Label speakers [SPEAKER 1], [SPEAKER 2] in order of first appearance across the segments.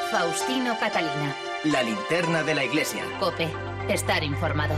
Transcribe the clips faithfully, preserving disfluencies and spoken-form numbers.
[SPEAKER 1] Faustino Catalina.
[SPEAKER 2] La linterna de la iglesia.
[SPEAKER 1] COPE. Estar informado.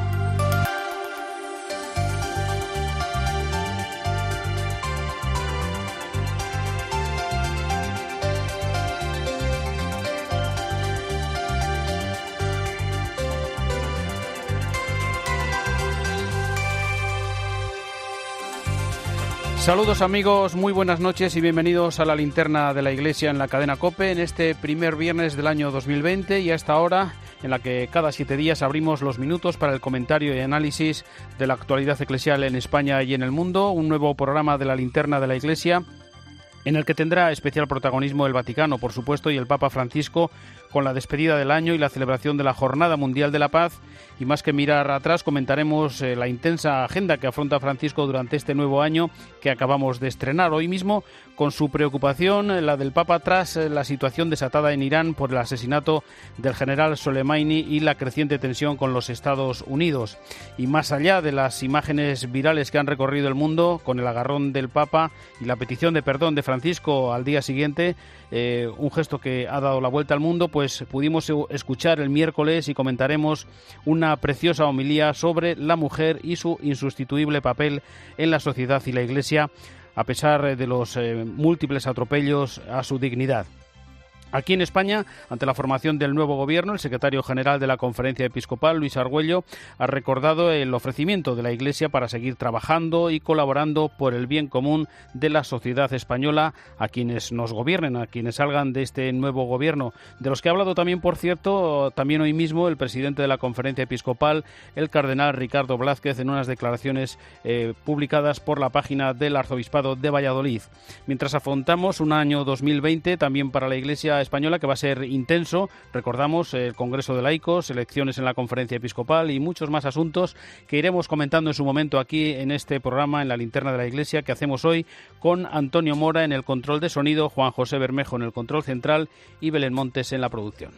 [SPEAKER 3] Saludos amigos, muy buenas noches y bienvenidos a la linterna de la iglesia en la cadena COPE en este primer viernes del año dos mil veinte y a esta hora en la que cada siete días abrimos los minutos para el comentario y análisis de la actualidad eclesial en España y en el mundo, un nuevo programa de la linterna de la iglesia en el que tendrá especial protagonismo el Vaticano, por supuesto, y el Papa Francisco con la despedida del año y la celebración de la Jornada Mundial de la Paz. Y más que mirar atrás, comentaremos eh, la intensa agenda que afronta Francisco durante este nuevo año que acabamos de estrenar hoy mismo, con su preocupación, la del Papa, tras eh, la situación desatada en Irán por el asesinato del general Soleimani y la creciente tensión con los Estados Unidos. Y más allá de las imágenes virales que han recorrido el mundo, con el agarrón del Papa y la petición de perdón de Francisco al día siguiente, eh, un gesto que ha dado la vuelta al mundo, pues pudimos escuchar el miércoles y comentaremos una preciosa homilía sobre la mujer y su insustituible papel en la sociedad y la Iglesia, a pesar de los eh, múltiples atropellos a su dignidad. Aquí en España, ante la formación del nuevo gobierno, el secretario general de la Conferencia Episcopal, Luis Argüello, ha recordado el ofrecimiento de la Iglesia para seguir trabajando y colaborando por el bien común de la sociedad española a quienes nos gobiernen, a quienes salgan de este nuevo gobierno, de los que ha hablado también, por cierto, también hoy mismo el presidente de la Conferencia Episcopal, el cardenal Ricardo Blázquez, en unas declaraciones eh, publicadas por la página del Arzobispado de Valladolid. Mientras afrontamos un año dos mil veinte también para la Iglesia española que va a ser intenso, recordamos el Congreso de Laicos, elecciones en la Conferencia Episcopal y muchos más asuntos que iremos comentando en su momento aquí en este programa, en la linterna de la Iglesia, que hacemos hoy con Antonio Mora en el control de sonido, Juan José Bermejo en el control central y Belén Montes en la producción.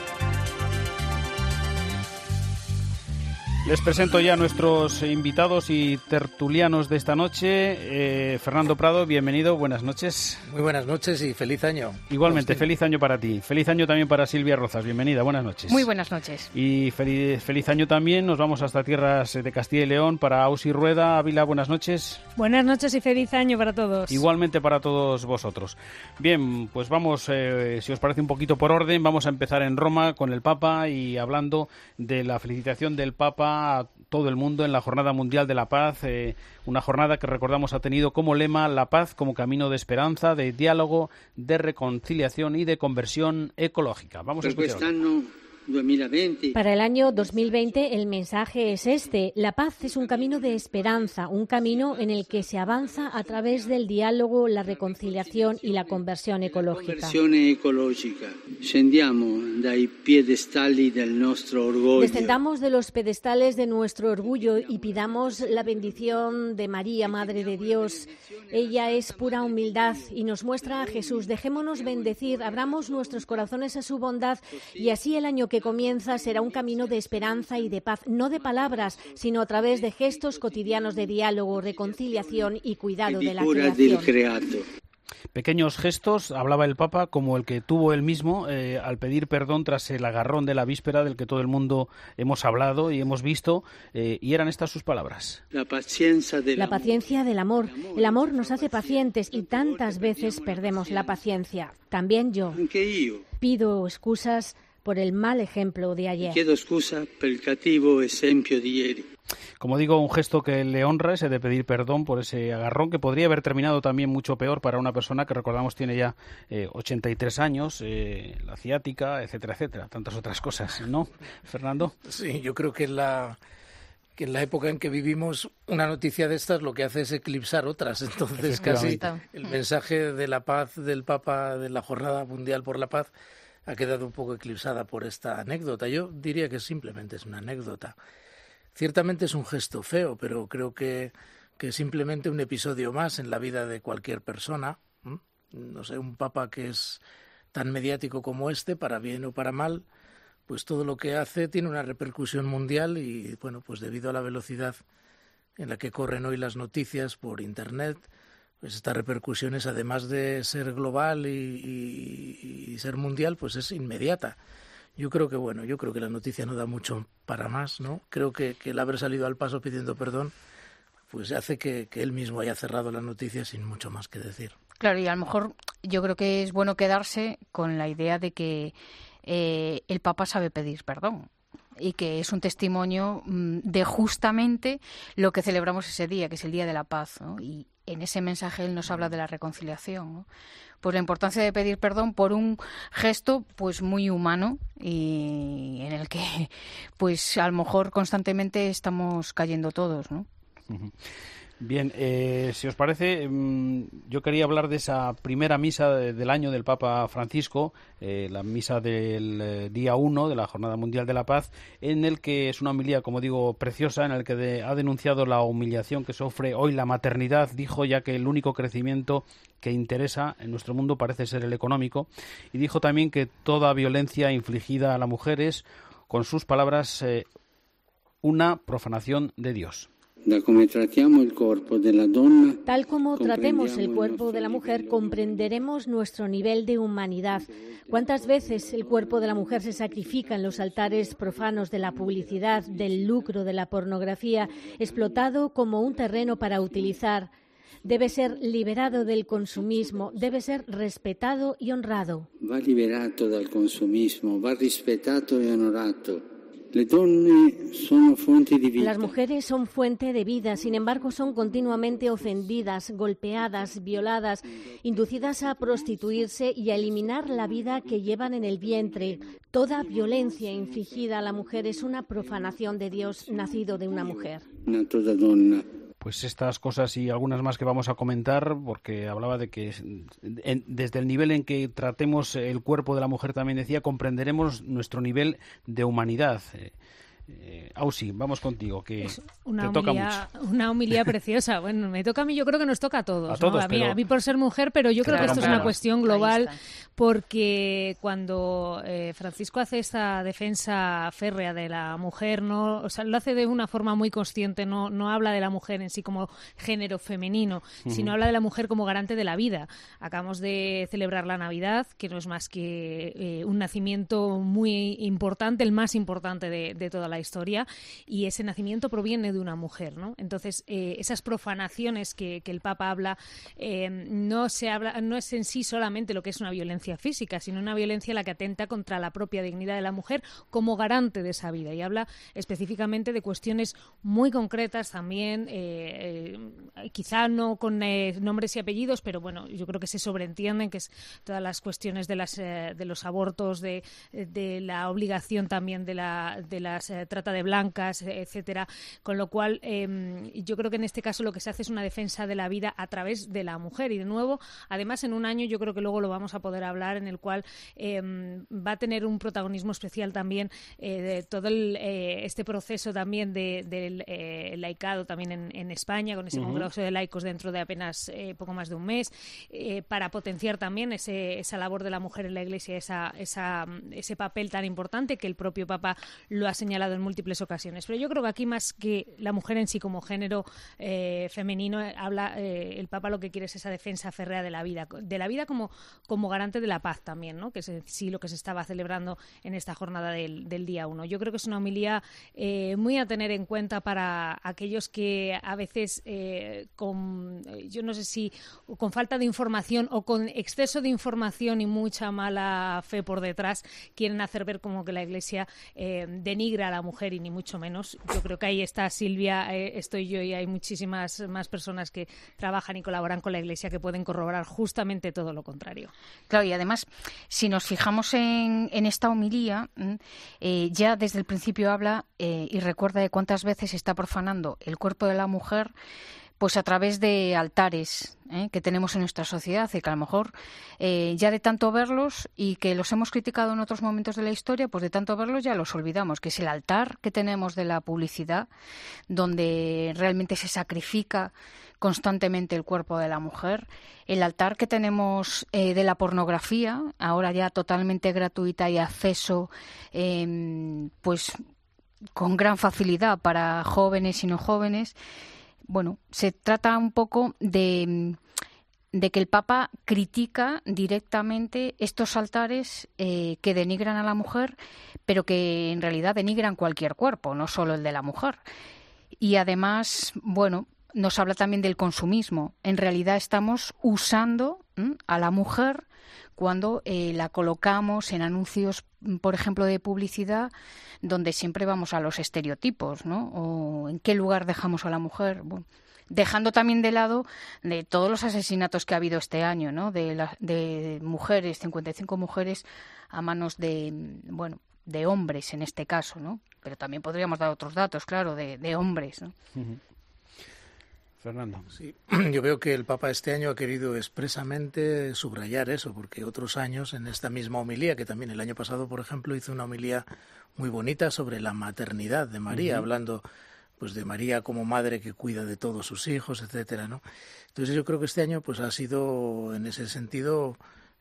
[SPEAKER 3] Les presento ya a nuestros invitados y tertulianos de esta noche. Eh, Fernando Prado, bienvenido, buenas noches.
[SPEAKER 4] Muy buenas noches y feliz año.
[SPEAKER 3] Igualmente, feliz año para ti. Feliz año también para Silvia Rozas, bienvenida, buenas noches.
[SPEAKER 5] Muy buenas noches.
[SPEAKER 3] Y feliz, feliz año también, nos vamos hasta tierras de Castilla y León para Ausi Rueda. Ávila, buenas noches.
[SPEAKER 6] Buenas noches y feliz año para todos.
[SPEAKER 3] Igualmente para todos vosotros. Bien, pues vamos, eh, si os parece un poquito por orden, vamos a empezar en Roma con el Papa y hablando de la felicitación del Papa a todo el mundo en la Jornada Mundial de la Paz, eh, una jornada que recordamos ha tenido como lema la paz como camino de esperanza, de diálogo, de reconciliación y de conversión ecológica. Vamos a escuchar.
[SPEAKER 7] Para el año dos mil veinte el mensaje es este: la paz es un camino de esperanza, un camino en el que se avanza a través del diálogo, la reconciliación y la conversión ecológica. Descendamos de los pedestales de nuestro orgullo y pidamos la bendición de María, Madre de Dios. Ella es pura humildad y nos muestra a Jesús. Dejémonos bendecir, abramos nuestros corazones a su bondad y así el año que comienza será un camino de esperanza y de paz, no de palabras, sino a través de gestos cotidianos de diálogo, reconciliación y cuidado de la creación.
[SPEAKER 3] Pequeños gestos, hablaba el Papa, como el que tuvo él mismo eh, al pedir perdón tras el agarrón de la víspera del que todo el mundo hemos hablado y hemos visto, eh, y eran estas sus palabras.
[SPEAKER 7] La paciencia del, la paciencia del amor. El amor nos hace pacientes y tantas veces perdemos la paciencia. También yo. Pido excusas por el mal ejemplo de ayer.
[SPEAKER 8] Chiedo scusa per il cattivo esempio di ieri.
[SPEAKER 3] Como digo, un gesto que le honra, ese de pedir perdón por ese agarrón, que podría haber terminado también mucho peor para una persona que, recordamos, tiene ya eh, ochenta y tres años, eh, la ciática, etcétera, etcétera, tantas otras cosas, ¿no, Fernando?
[SPEAKER 4] Sí, yo creo que en la, que en la época en que vivimos, una noticia de estas lo que hace es eclipsar otras, entonces casi el mensaje de la paz del Papa de la Jornada Mundial por la Paz ha quedado un poco eclipsada por esta anécdota. Yo diría que simplemente es una anécdota. Ciertamente es un gesto feo, pero creo que, que es simplemente un episodio más en la vida de cualquier persona. ¿Mm? No sé, un papa que es tan mediático como este, para bien o para mal, pues todo lo que hace tiene una repercusión mundial y, bueno, pues debido a la velocidad en la que corren hoy las noticias por Internet, pues estas repercusiones, además de ser global y, y, y ser mundial, pues es inmediata. Yo creo que, bueno, yo creo que la noticia no da mucho para más, ¿no? Creo que, que el haber salido al paso pidiendo perdón, pues hace que, que él mismo haya cerrado la noticia sin mucho más que decir.
[SPEAKER 5] Claro, y a lo mejor yo creo que es bueno quedarse con la idea de que eh, el Papa sabe pedir perdón y que es un testimonio de justamente lo que celebramos ese día, que es el Día de la Paz, ¿no? Y en ese mensaje él nos habla de la reconciliación, ¿no? Pues la importancia de pedir perdón por un gesto pues muy humano y en el que pues a lo mejor constantemente estamos cayendo todos, ¿no?
[SPEAKER 3] Bien, eh, si os parece, yo quería hablar de esa primera misa del año del Papa Francisco, eh, la misa del día uno de la Jornada Mundial de la Paz, en el que es una homilía, como digo, preciosa, en el que de, ha denunciado la humillación que sufre hoy la maternidad, dijo, ya que el único crecimiento que interesa en nuestro mundo parece ser el económico, y dijo también que toda violencia infligida a la mujer es, con sus palabras, eh, una profanación de Dios.
[SPEAKER 7] Tal como tratemos el cuerpo de la mujer, comprenderemos nuestro nivel de humanidad. ¿Cuántas veces el cuerpo de la mujer se sacrifica en los altares profanos de la publicidad, del lucro, de la pornografía, explotado como un terreno para utilizar? Debe ser liberado del consumismo, debe ser respetado y honrado.
[SPEAKER 8] Va liberato dal consumismo, va rispettato e onorato.
[SPEAKER 7] Las mujeres son fuente de vida, sin embargo son continuamente ofendidas, golpeadas, violadas, inducidas a prostituirse y a eliminar la vida que llevan en el vientre. Toda violencia infligida a la mujer es una profanación de Dios nacido de una mujer.
[SPEAKER 3] Pues estas cosas y algunas más que vamos a comentar, porque hablaba de que en, desde el nivel en que tratemos el cuerpo de la mujer, también decía, comprenderemos nuestro nivel de humanidad. Eh, eh, Ausi, vamos contigo, que
[SPEAKER 6] es una
[SPEAKER 3] te toca
[SPEAKER 6] humilía,
[SPEAKER 3] mucho.
[SPEAKER 6] Una humilía preciosa. Bueno, me toca a mí, yo creo que nos toca a todos.
[SPEAKER 3] A todos,
[SPEAKER 6] ¿no? a, mí,
[SPEAKER 3] pero...
[SPEAKER 6] a mí por ser mujer, pero yo
[SPEAKER 3] claro,
[SPEAKER 6] creo que esto
[SPEAKER 3] claro.
[SPEAKER 6] es una cuestión global, porque cuando eh, Francisco hace esta defensa férrea de la mujer, no, o sea, lo hace de una forma muy consciente, no, no habla de la mujer en sí como género femenino, uh-huh. sino habla de la mujer como garante de la vida. Acabamos de celebrar la Navidad, que no es más que eh, un nacimiento muy importante, el más importante de, de toda la historia, y ese nacimiento proviene de una mujer, ¿no? Entonces, eh, esas profanaciones que, que el Papa habla, eh, no se habla, no es en sí solamente lo que es una violencia física, sino una violencia la que atenta contra la propia dignidad de la mujer como garante de esa vida, y habla específicamente de cuestiones muy concretas también, eh, eh, quizá no con eh, nombres y apellidos, pero bueno, yo creo que se sobreentienden, que es todas las cuestiones de las eh, de los abortos, de, de la obligación también de la de las eh, trata de blancas, etcétera, con lo cual eh, yo creo que en este caso lo que se hace es una defensa de la vida a través de la mujer, y de nuevo, además en un año, yo creo que luego lo vamos a poder hablar, en el cual eh, va a tener un protagonismo especial también eh, de todo el, eh, este proceso también del de, eh, laicado también en, en España, con ese uh-huh. congreso de laicos dentro de apenas eh, poco más de un mes, eh, para potenciar también ese, esa labor de la mujer en la Iglesia, esa, esa, ese papel tan importante que el propio Papa lo ha señalado en múltiples ocasiones. Pero yo creo que aquí, más que la mujer en sí como género eh, femenino, habla eh, el Papa lo que quiere es esa defensa férrea de la vida, de la vida como, como garante de la paz también, ¿no? Que es sí lo que se estaba celebrando en esta jornada del, del día uno. Yo creo que es una homilía eh, muy a tener en cuenta para aquellos que a veces eh, con, yo no sé si con falta de información o con exceso de información y mucha mala fe por detrás, quieren hacer ver como que la Iglesia eh, denigra a la mujer, y ni mucho menos. Yo creo que ahí está Silvia, eh, estoy yo, y hay muchísimas más personas que trabajan y colaboran con la Iglesia que pueden corroborar justamente todo lo contrario.
[SPEAKER 5] Claro, y además, si nos fijamos en, en esta homilía, eh, ya desde el principio habla eh, y recuerda de cuántas veces se está profanando el cuerpo de la mujer, pues a través de altares ¿eh? que tenemos en nuestra sociedad, y que a lo mejor eh, ya de tanto verlos, y que los hemos criticado en otros momentos de la historia, pues de tanto verlos ya los olvidamos, que es el altar que tenemos de la publicidad, donde realmente se sacrifica constantemente el cuerpo de la mujer, el altar que tenemos eh, de la pornografía, ahora ya totalmente gratuita y acceso eh, pues con gran facilidad para jóvenes y no jóvenes. Bueno, se trata un poco de de que el Papa critica directamente estos altares eh, que denigran a la mujer, pero que en realidad denigran cualquier cuerpo, no solo el de la mujer. Y además, bueno, nos habla también del consumismo. En realidad estamos usando ¿m? a la mujer cuando eh, la colocamos en anuncios, por ejemplo, de publicidad, donde siempre vamos a los estereotipos, ¿no? O en qué lugar dejamos a la mujer. Bueno, dejando también de lado de todos los asesinatos que ha habido este año, ¿no? De, la, de mujeres, cincuenta y cinco mujeres a manos de, bueno, de hombres en este caso, ¿no? Pero también podríamos dar otros datos, claro, de, de hombres, ¿no?
[SPEAKER 3] Uh-huh. Fernando.
[SPEAKER 4] Sí, yo veo que el Papa este año ha querido expresamente subrayar eso, porque otros años en esta misma homilía, que también el año pasado, por ejemplo, hizo una homilía muy bonita sobre la maternidad de María, uh-huh. hablando pues de María como madre que cuida de todos sus hijos, etcétera, ¿no? Entonces yo creo que este año pues ha sido en ese sentido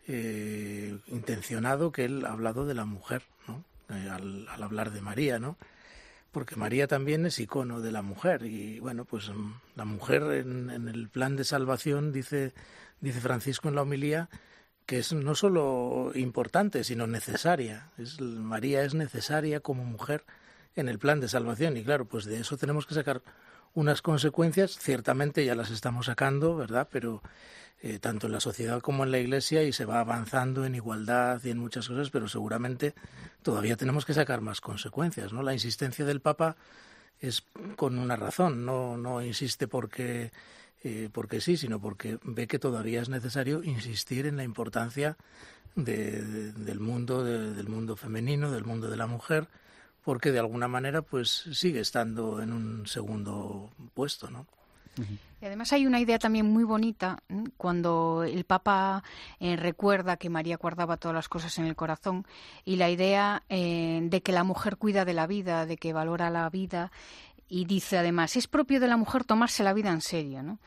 [SPEAKER 4] eh, intencionado que él ha hablado de la mujer, ¿no? Eh, al, al hablar de María, ¿no? Porque María también es icono de la mujer y bueno, pues la mujer en, en el plan de salvación dice dice Francisco en la homilía que es no solo importante sino necesaria. Es, María es necesaria como mujer en el plan de salvación y claro, pues de eso tenemos que sacar unas consecuencias, ciertamente ya las estamos sacando, ¿verdad? Pero eh, tanto en la sociedad como en la Iglesia y se va avanzando en igualdad y en muchas cosas, pero seguramente todavía tenemos que sacar más consecuencias, ¿no? La insistencia del Papa es con una razón, no, no insiste porque, eh, porque sí, sino porque ve que todavía es necesario insistir en la importancia de, de, del mundo, de, del mundo femenino, del mundo de la mujer, porque de alguna manera pues sigue estando en un segundo puesto, ¿no?
[SPEAKER 5] Y además hay una idea también muy bonita ¿eh? Cuando el Papa eh, recuerda que María guardaba todas las cosas en el corazón y la idea eh, de que la mujer cuida de la vida, de que valora la vida y dice además, es propio de la mujer tomarse la vida en serio, ¿no?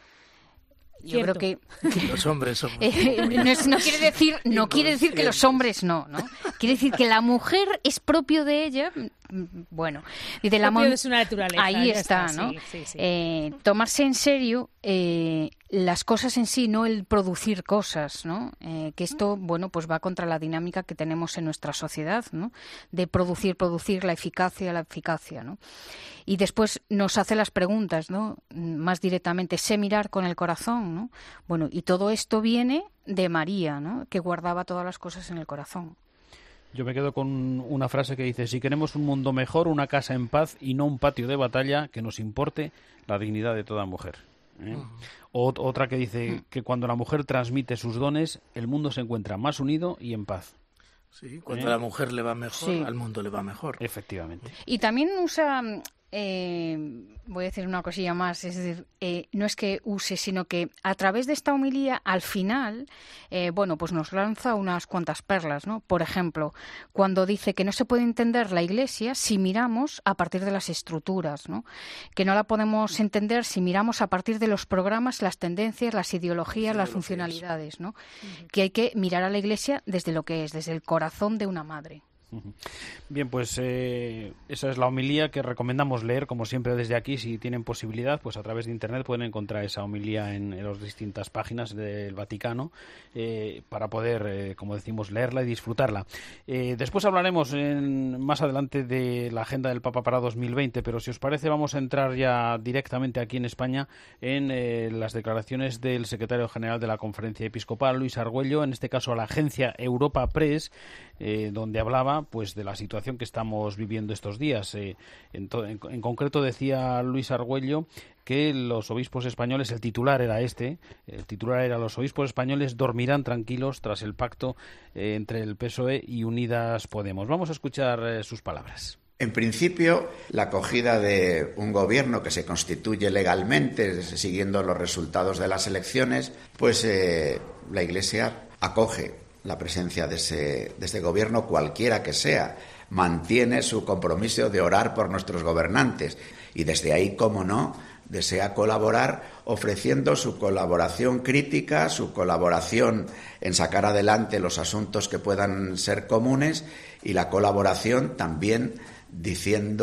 [SPEAKER 5] Yo
[SPEAKER 6] Cierto.
[SPEAKER 5] creo que
[SPEAKER 4] los hombres somos
[SPEAKER 5] eh, no, es, no quiere decir no quiere decir que los hombres no, ¿no? Quiere decir que la mujer es propio de ella. Bueno, y de la
[SPEAKER 6] propio de su naturaleza.
[SPEAKER 5] Ahí está,
[SPEAKER 6] está,
[SPEAKER 5] ¿no?
[SPEAKER 6] Sí, sí, sí.
[SPEAKER 5] Eh, tomarse en serio eh, las cosas en sí, no el producir cosas, ¿no? Eh, que esto, bueno, pues va contra la dinámica que tenemos en nuestra sociedad, ¿no? De producir, producir, la eficacia, la eficacia, ¿no? Y después nos hace las preguntas, ¿no? Más directamente, sé mirar con el corazón, ¿no? Bueno, y todo esto viene de María, ¿no? Que guardaba todas las cosas en el corazón.
[SPEAKER 3] Yo me quedo con una frase que dice, si queremos un mundo mejor, una casa en paz y no un patio de batalla, que nos importe la dignidad de toda mujer. ¿eh? Uh-huh. O, otra que dice que cuando la mujer transmite sus dones, el mundo se encuentra más unido y en paz.
[SPEAKER 4] Sí, cuando
[SPEAKER 3] ¿Eh?
[SPEAKER 4] a la mujer le va mejor, sí. al mundo le va mejor.
[SPEAKER 3] Efectivamente.
[SPEAKER 5] Y también usa, eh, voy a decir una cosilla más, es decir, eh, no es que use, sino que a través de esta homilía, al final, eh, bueno, pues nos lanza unas cuantas perlas, ¿no? Por ejemplo, cuando dice que no se puede entender la Iglesia si miramos a partir de las estructuras, ¿no? Que no la podemos entender si miramos a partir de los programas, las tendencias, las ideologías, las funcionalidades, ¿no? Uh-huh. Que hay que mirar a la Iglesia desde lo que es, desde el corazón de una madre.
[SPEAKER 3] Bien, pues eh, esa es la homilía que recomendamos leer, como siempre desde aquí. Si tienen posibilidad, pues a través de Internet pueden encontrar esa homilía en, en las distintas páginas del Vaticano eh, para poder, eh, como decimos, leerla y disfrutarla. Eh, después hablaremos en, más adelante de la agenda del Papa para dos mil veinte, pero si os parece vamos a entrar ya directamente aquí en España en eh, las declaraciones del secretario general de la Conferencia Episcopal, Luis Argüello, en este caso a la agencia Europa Press, eh, donde hablaba pues de la situación que estamos viviendo estos días. Eh, en, to- en, en concreto decía Luis Argüello que los obispos españoles, el titular era este, el titular era los obispos españoles dormirán tranquilos tras el pacto eh, entre el P S O E y Unidas Podemos. Vamos a escuchar eh, sus palabras.
[SPEAKER 9] En principio, la acogida de un gobierno que se constituye legalmente siguiendo los resultados de las elecciones, pues eh, la Iglesia acoge la presencia de ese, de ese gobierno, cualquiera que sea, mantiene su compromiso de orar por nuestros gobernantes y desde ahí, cómo no, desea colaborar ofreciendo su colaboración crítica, su colaboración en sacar adelante los asuntos que puedan ser comunes y la colaboración también diciendo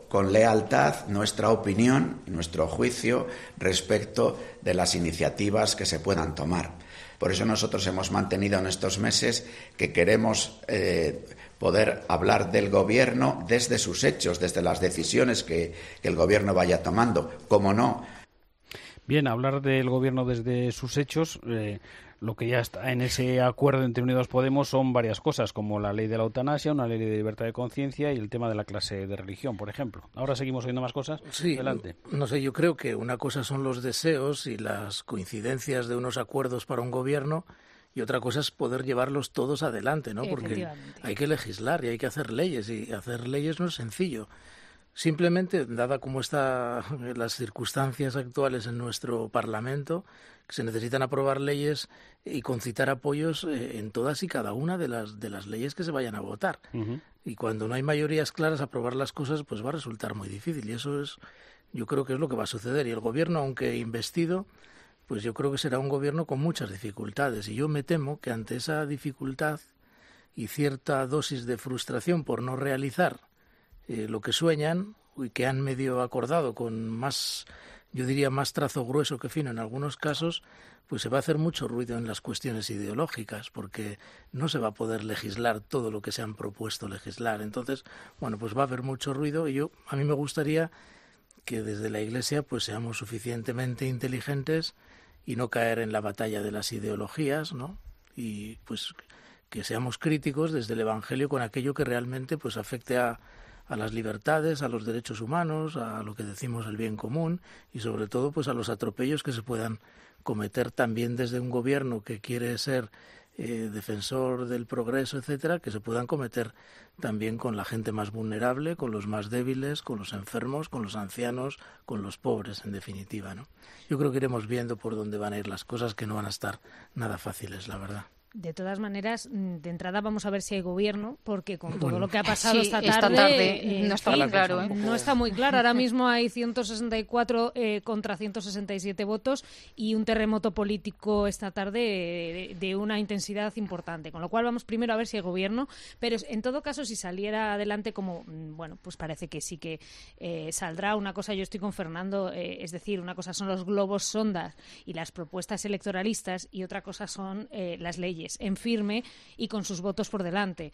[SPEAKER 9] con lealtad nuestra opinión y nuestro juicio respecto de las iniciativas que se puedan tomar. Por eso nosotros hemos mantenido en estos meses que queremos eh, poder hablar del Gobierno desde sus hechos, desde las decisiones que, que el Gobierno vaya tomando. ¿Cómo no?
[SPEAKER 3] Bien, hablar del Gobierno desde sus hechos, eh, lo que ya está en ese acuerdo entre Unidos Podemos son varias cosas, como la ley de la eutanasia, una ley de libertad de conciencia y el tema de la clase de religión, por ejemplo. Ahora seguimos oyendo más cosas.
[SPEAKER 4] Sí,
[SPEAKER 3] adelante.
[SPEAKER 4] No sé, yo creo que una cosa son los deseos y las coincidencias de unos acuerdos para un gobierno y otra cosa es poder llevarlos todos adelante, ¿no? Porque hay que legislar y hay que hacer leyes y hacer leyes no es sencillo. Simplemente, dada como están las circunstancias actuales en nuestro Parlamento, que se necesitan aprobar leyes y concitar apoyos en todas y cada una de las de las leyes que se vayan a votar. Uh-huh. Y cuando no hay mayorías claras, aprobar las cosas pues va a resultar muy difícil. Y eso es, yo creo que es lo que va a suceder. Y el Gobierno, aunque investido, pues yo creo que será un Gobierno con muchas dificultades. Y yo me temo que ante esa dificultad y cierta dosis de frustración por no realizar Eh, lo que sueñan y que han medio acordado con más, yo diría, más trazo grueso que fino en algunos casos, pues se va a hacer mucho ruido en las cuestiones ideológicas, porque no se va a poder legislar todo lo que se han propuesto legislar. Entonces, bueno, pues va a haber mucho ruido y yo, a mí me gustaría que desde la Iglesia pues seamos suficientemente inteligentes y no caer en la batalla de las ideologías, ¿no? Y pues que seamos críticos desde el Evangelio con aquello que realmente pues afecte a a las libertades, a los derechos humanos, a lo que decimos el bien común y sobre todo pues a los atropellos que se puedan cometer también desde un gobierno que quiere ser eh, defensor del progreso, etcétera, que se puedan cometer también con la gente más vulnerable, con los más débiles, con los enfermos, con los ancianos, con los pobres, en definitiva, ¿no? Yo creo que iremos viendo por dónde van a ir las cosas, que no van a estar nada fáciles, la verdad.
[SPEAKER 6] De todas maneras, de entrada vamos a ver si hay gobierno, porque con todo
[SPEAKER 5] bueno,
[SPEAKER 6] lo que ha pasado
[SPEAKER 5] sí,
[SPEAKER 6] esta tarde,
[SPEAKER 5] esta tarde
[SPEAKER 6] eh,
[SPEAKER 5] no está muy claro. ¿eh?
[SPEAKER 6] No está muy claro. Ahora mismo hay ciento sesenta y cuatro eh, contra ciento sesenta y siete votos y un terremoto político esta tarde de, de una intensidad importante. Con lo cual vamos primero a ver si hay gobierno, pero en todo caso, si saliera adelante, como bueno, pues parece que sí que eh, saldrá. Una cosa, yo estoy con Fernando, eh, es decir, una cosa son los globos sondas y las propuestas electoralistas y otra cosa son eh, las leyes en firme y con sus votos por delante.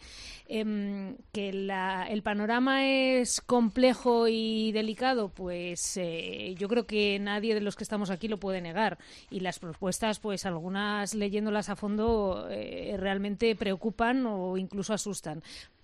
[SPEAKER 6] Eh, que la, el panorama es complejo y delicado, pues eh, yo creo que nadie de los que estamos aquí lo puede negar. Y las propuestas, pues algunas leyéndolas a fondo, eh, realmente preocupan o incluso asustan.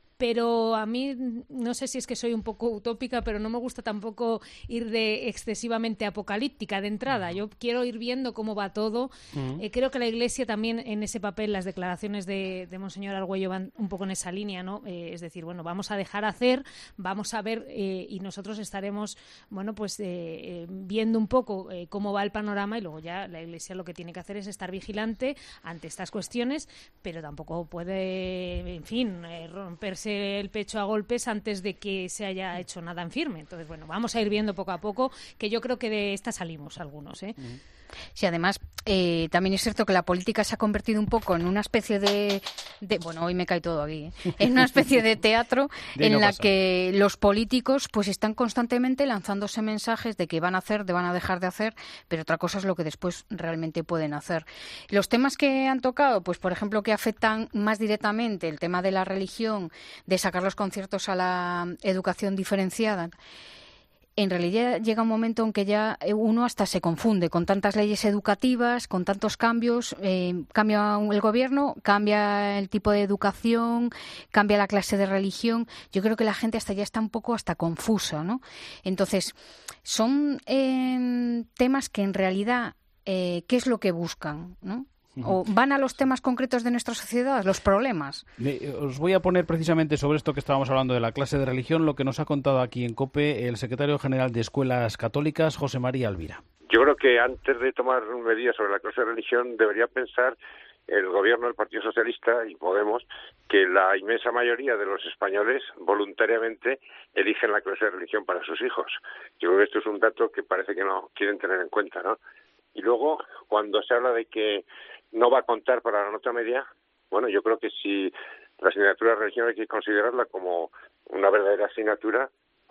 [SPEAKER 6] Pero a mí, no sé si es que soy un poco utópica, pero no me gusta tampoco ir de excesivamente apocalíptica de entrada. Yo quiero ir viendo cómo va todo. Uh-huh. Eh, creo que la Iglesia también en ese papel, las declaraciones de, de Monseñor Argüello van un poco en esa línea, ¿no? Eh, es decir, bueno, vamos a dejar hacer, vamos a ver eh, y nosotros estaremos, bueno, pues eh, eh, viendo un poco eh, cómo va el panorama y luego ya la Iglesia lo que tiene que hacer es estar vigilante ante estas cuestiones, pero tampoco puede, en fin, eh, romperse el pecho a golpes antes de que se haya hecho nada en firme. Entonces, bueno, vamos a ir viendo poco a poco, que yo creo que de esta salimos algunos, ¿eh? Uh-huh.
[SPEAKER 5] Sí, además, eh, también es cierto que la política se ha convertido un poco en una especie de... de bueno, hoy me cae todo aquí, ¿eh? En una especie de teatro en no la pasa. Que los políticos pues están constantemente lanzándose mensajes de que van a hacer, de van a dejar de hacer, pero otra cosa es lo que después realmente pueden hacer. Los temas que han tocado, pues por ejemplo, que afectan más directamente el tema de la religión, de sacar los conciertos a la educación diferenciada, en realidad llega un momento en que ya uno hasta se confunde con tantas leyes educativas, con tantos cambios. Eh, cambia el gobierno, cambia el tipo de educación, cambia la clase de religión. Yo creo que la gente hasta ya está un poco hasta confusa, ¿no? Entonces, son eh, temas que en realidad, eh, ¿qué es lo que buscan, ¿no? ¿O van a los temas concretos de nuestra sociedad, los problemas?
[SPEAKER 3] Os voy a poner precisamente sobre esto que estábamos hablando de la clase de religión, lo que nos ha contado aquí en COPE el secretario general de Escuelas Católicas, José María Alvira.
[SPEAKER 10] Yo creo que antes de tomar medidas sobre la clase de religión debería pensar el gobierno del Partido Socialista y Podemos que la inmensa mayoría de los españoles voluntariamente eligen la clase de religión para sus hijos. Yo creo que esto es un dato que parece que no quieren tener en cuenta, ¿no? Y luego, cuando se habla de que no va a contar para la nota media, bueno, yo creo que si la asignatura de religión hay que considerarla como una verdadera asignatura,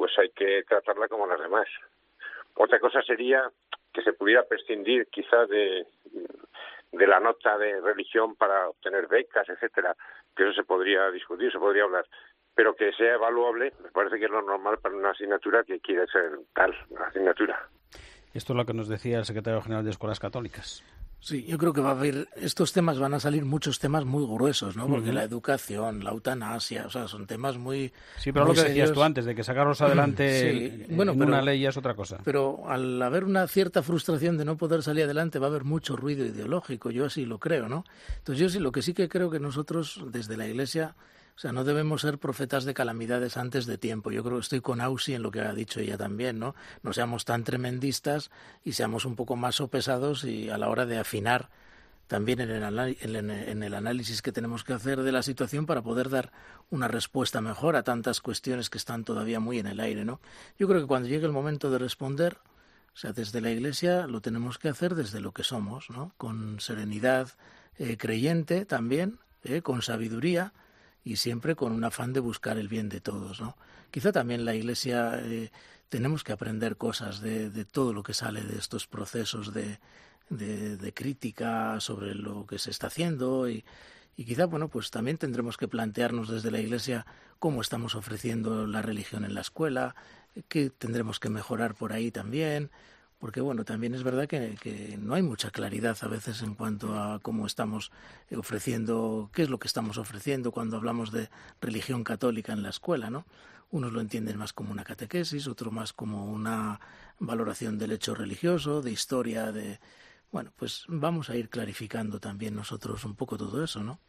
[SPEAKER 10] pues hay que tratarla como las demás. Otra cosa sería que se pudiera prescindir quizá de, de la nota de religión para obtener becas, etcétera, que eso se podría discutir, se podría hablar, pero que sea evaluable, me parece que es lo normal para una asignatura que quiere ser tal, una asignatura.
[SPEAKER 3] Esto es lo que nos decía el secretario general de Escuelas Católicas.
[SPEAKER 4] Sí, yo creo que va a haber, estos temas van a salir muchos temas muy gruesos, ¿no? Porque uh-huh. la educación, la eutanasia, o sea, son temas muy
[SPEAKER 3] Sí, pero
[SPEAKER 4] muy
[SPEAKER 3] lo que
[SPEAKER 4] serios.
[SPEAKER 3] decías tú antes, de que sacarlos adelante
[SPEAKER 4] sí.
[SPEAKER 3] en,
[SPEAKER 4] bueno,
[SPEAKER 3] en
[SPEAKER 4] pero,
[SPEAKER 3] una ley ya es otra cosa.
[SPEAKER 4] Pero al haber una cierta frustración de no poder salir adelante, va a haber mucho ruido ideológico, yo así lo creo, ¿no? Entonces yo sí, lo que sí que creo que nosotros, desde la Iglesia, o sea, no debemos ser profetas de calamidades antes de tiempo. Yo creo que estoy con Ausi en lo que ha dicho ella también, ¿no? No seamos tan tremendistas y seamos un poco más sopesados y a la hora de afinar también en el, en el análisis que tenemos que hacer de la situación para poder dar una respuesta mejor a tantas cuestiones que están todavía muy en el aire, ¿no? Yo creo que cuando llegue el momento de responder, o sea, desde la Iglesia lo tenemos que hacer desde lo que somos, ¿no? Con serenidad eh, creyente también, eh, con sabiduría y siempre con un afán de buscar el bien de todos, ¿no? Quizá también la Iglesia eh, tenemos que aprender cosas de, de todo lo que sale de estos procesos de De, de crítica sobre lo que se está haciendo y, y quizá, bueno, pues también tendremos que plantearnos desde la Iglesia cómo estamos ofreciendo la religión en la escuela, qué tendremos que mejorar por ahí también, porque, bueno, también es verdad que, que no hay mucha claridad a veces en cuanto a cómo estamos ofreciendo, qué es lo que estamos ofreciendo cuando hablamos de religión católica en la escuela, ¿no? Unos lo entienden más como una catequesis, otros más como una valoración del hecho religioso, de historia, de... Bueno, pues vamos a ir clarificando también nosotros un poco todo eso, ¿no?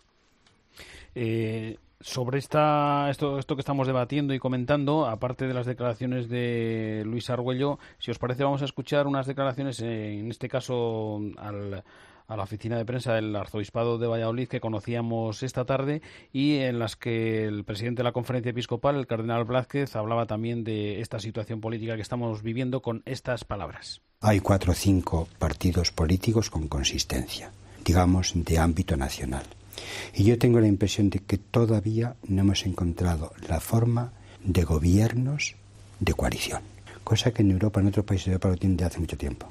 [SPEAKER 3] Eh, sobre esta, esto, esto que estamos debatiendo y comentando, aparte de las declaraciones de Luis Argüello, si os parece vamos a escuchar unas declaraciones, eh, en este caso al, a la oficina de prensa del Arzobispado de Valladolid que conocíamos esta tarde y en las que el presidente de la Conferencia Episcopal, el cardenal Blázquez, hablaba también de esta situación política que estamos viviendo con estas palabras.
[SPEAKER 11] Hay cuatro o cinco partidos políticos con consistencia, digamos, de ámbito nacional. Y yo tengo la impresión de que todavía no hemos encontrado la forma de gobiernos de coalición, cosa que en Europa, en otros países de Europa lo tienen de hace mucho tiempo.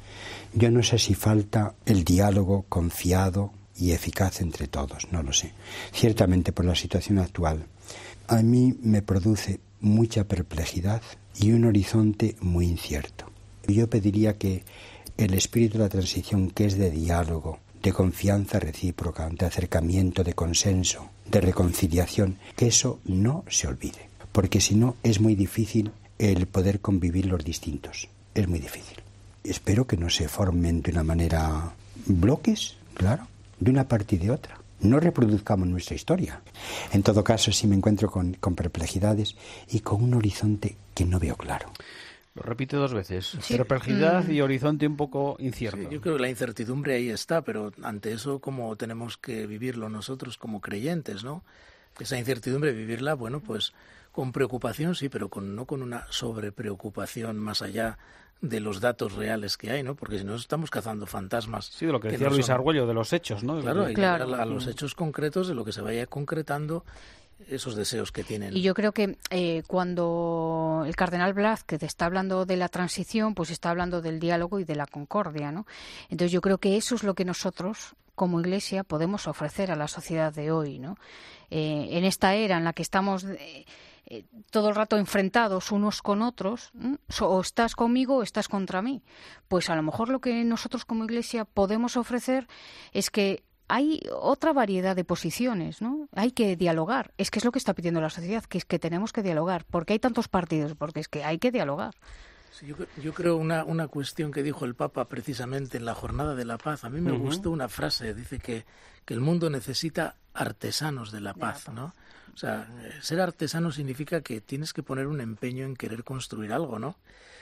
[SPEAKER 11] Yo no sé si falta el diálogo confiado y eficaz entre todos, no lo sé. Ciertamente por la situación actual, a mí me produce mucha perplejidad y un horizonte muy incierto. Yo pediría que el espíritu de la transición, que es de diálogo, de confianza recíproca, de acercamiento, de consenso, de reconciliación, que eso no se olvide. Porque si no, es muy difícil el poder convivir los distintos. Es muy difícil. Espero que no se formen de una manera bloques, claro, de una parte y de otra. No reproduzcamos nuestra historia. En todo caso, sí me encuentro con, con perplejidades y con un horizonte que no veo claro.
[SPEAKER 3] Lo repite dos veces.
[SPEAKER 5] Sí.
[SPEAKER 3] Perplejidad
[SPEAKER 5] Mm.
[SPEAKER 3] y horizonte un poco incierto.
[SPEAKER 4] Sí, yo creo que la incertidumbre ahí está, pero ante eso, ¿cómo tenemos que vivirlo nosotros como creyentes, no? Esa incertidumbre, vivirla, bueno, pues con preocupación, sí, pero con, no con una sobrepreocupación más allá de los datos reales que hay, ¿no? Porque si no estamos cazando fantasmas.
[SPEAKER 3] Sí, de lo que decía
[SPEAKER 4] que no
[SPEAKER 3] Luis
[SPEAKER 4] son...
[SPEAKER 3] Argüello, de los hechos, ¿no?
[SPEAKER 4] Claro, hay
[SPEAKER 5] claro.
[SPEAKER 4] que llegar a los hechos concretos de lo que se vaya concretando esos deseos que tienen.
[SPEAKER 5] Y yo creo que eh, cuando el cardenal Blázquez está hablando de la transición, pues está hablando del diálogo y de la concordia, ¿no? Entonces yo creo que eso es lo que nosotros, como Iglesia, podemos ofrecer a la sociedad de hoy, ¿no? Eh, en esta era en la que estamos eh, eh, todo el rato enfrentados unos con otros, ¿m? o estás conmigo o estás contra mí, pues a lo mejor lo que nosotros como Iglesia podemos ofrecer es que hay otra variedad de posiciones, ¿no? Hay que dialogar. Es que es lo que está pidiendo la sociedad, que es que tenemos que dialogar. ¿Por qué hay tantos partidos? Porque es que hay que dialogar.
[SPEAKER 4] Sí, yo, yo creo una, una cuestión que dijo el Papa precisamente en la Jornada de la Paz. A mí me uh-huh. gustó una frase. Dice que, que el mundo necesita artesanos de la paz, ¿no? O sea, ser artesano significa que tienes que poner un empeño en querer construir algo, ¿no?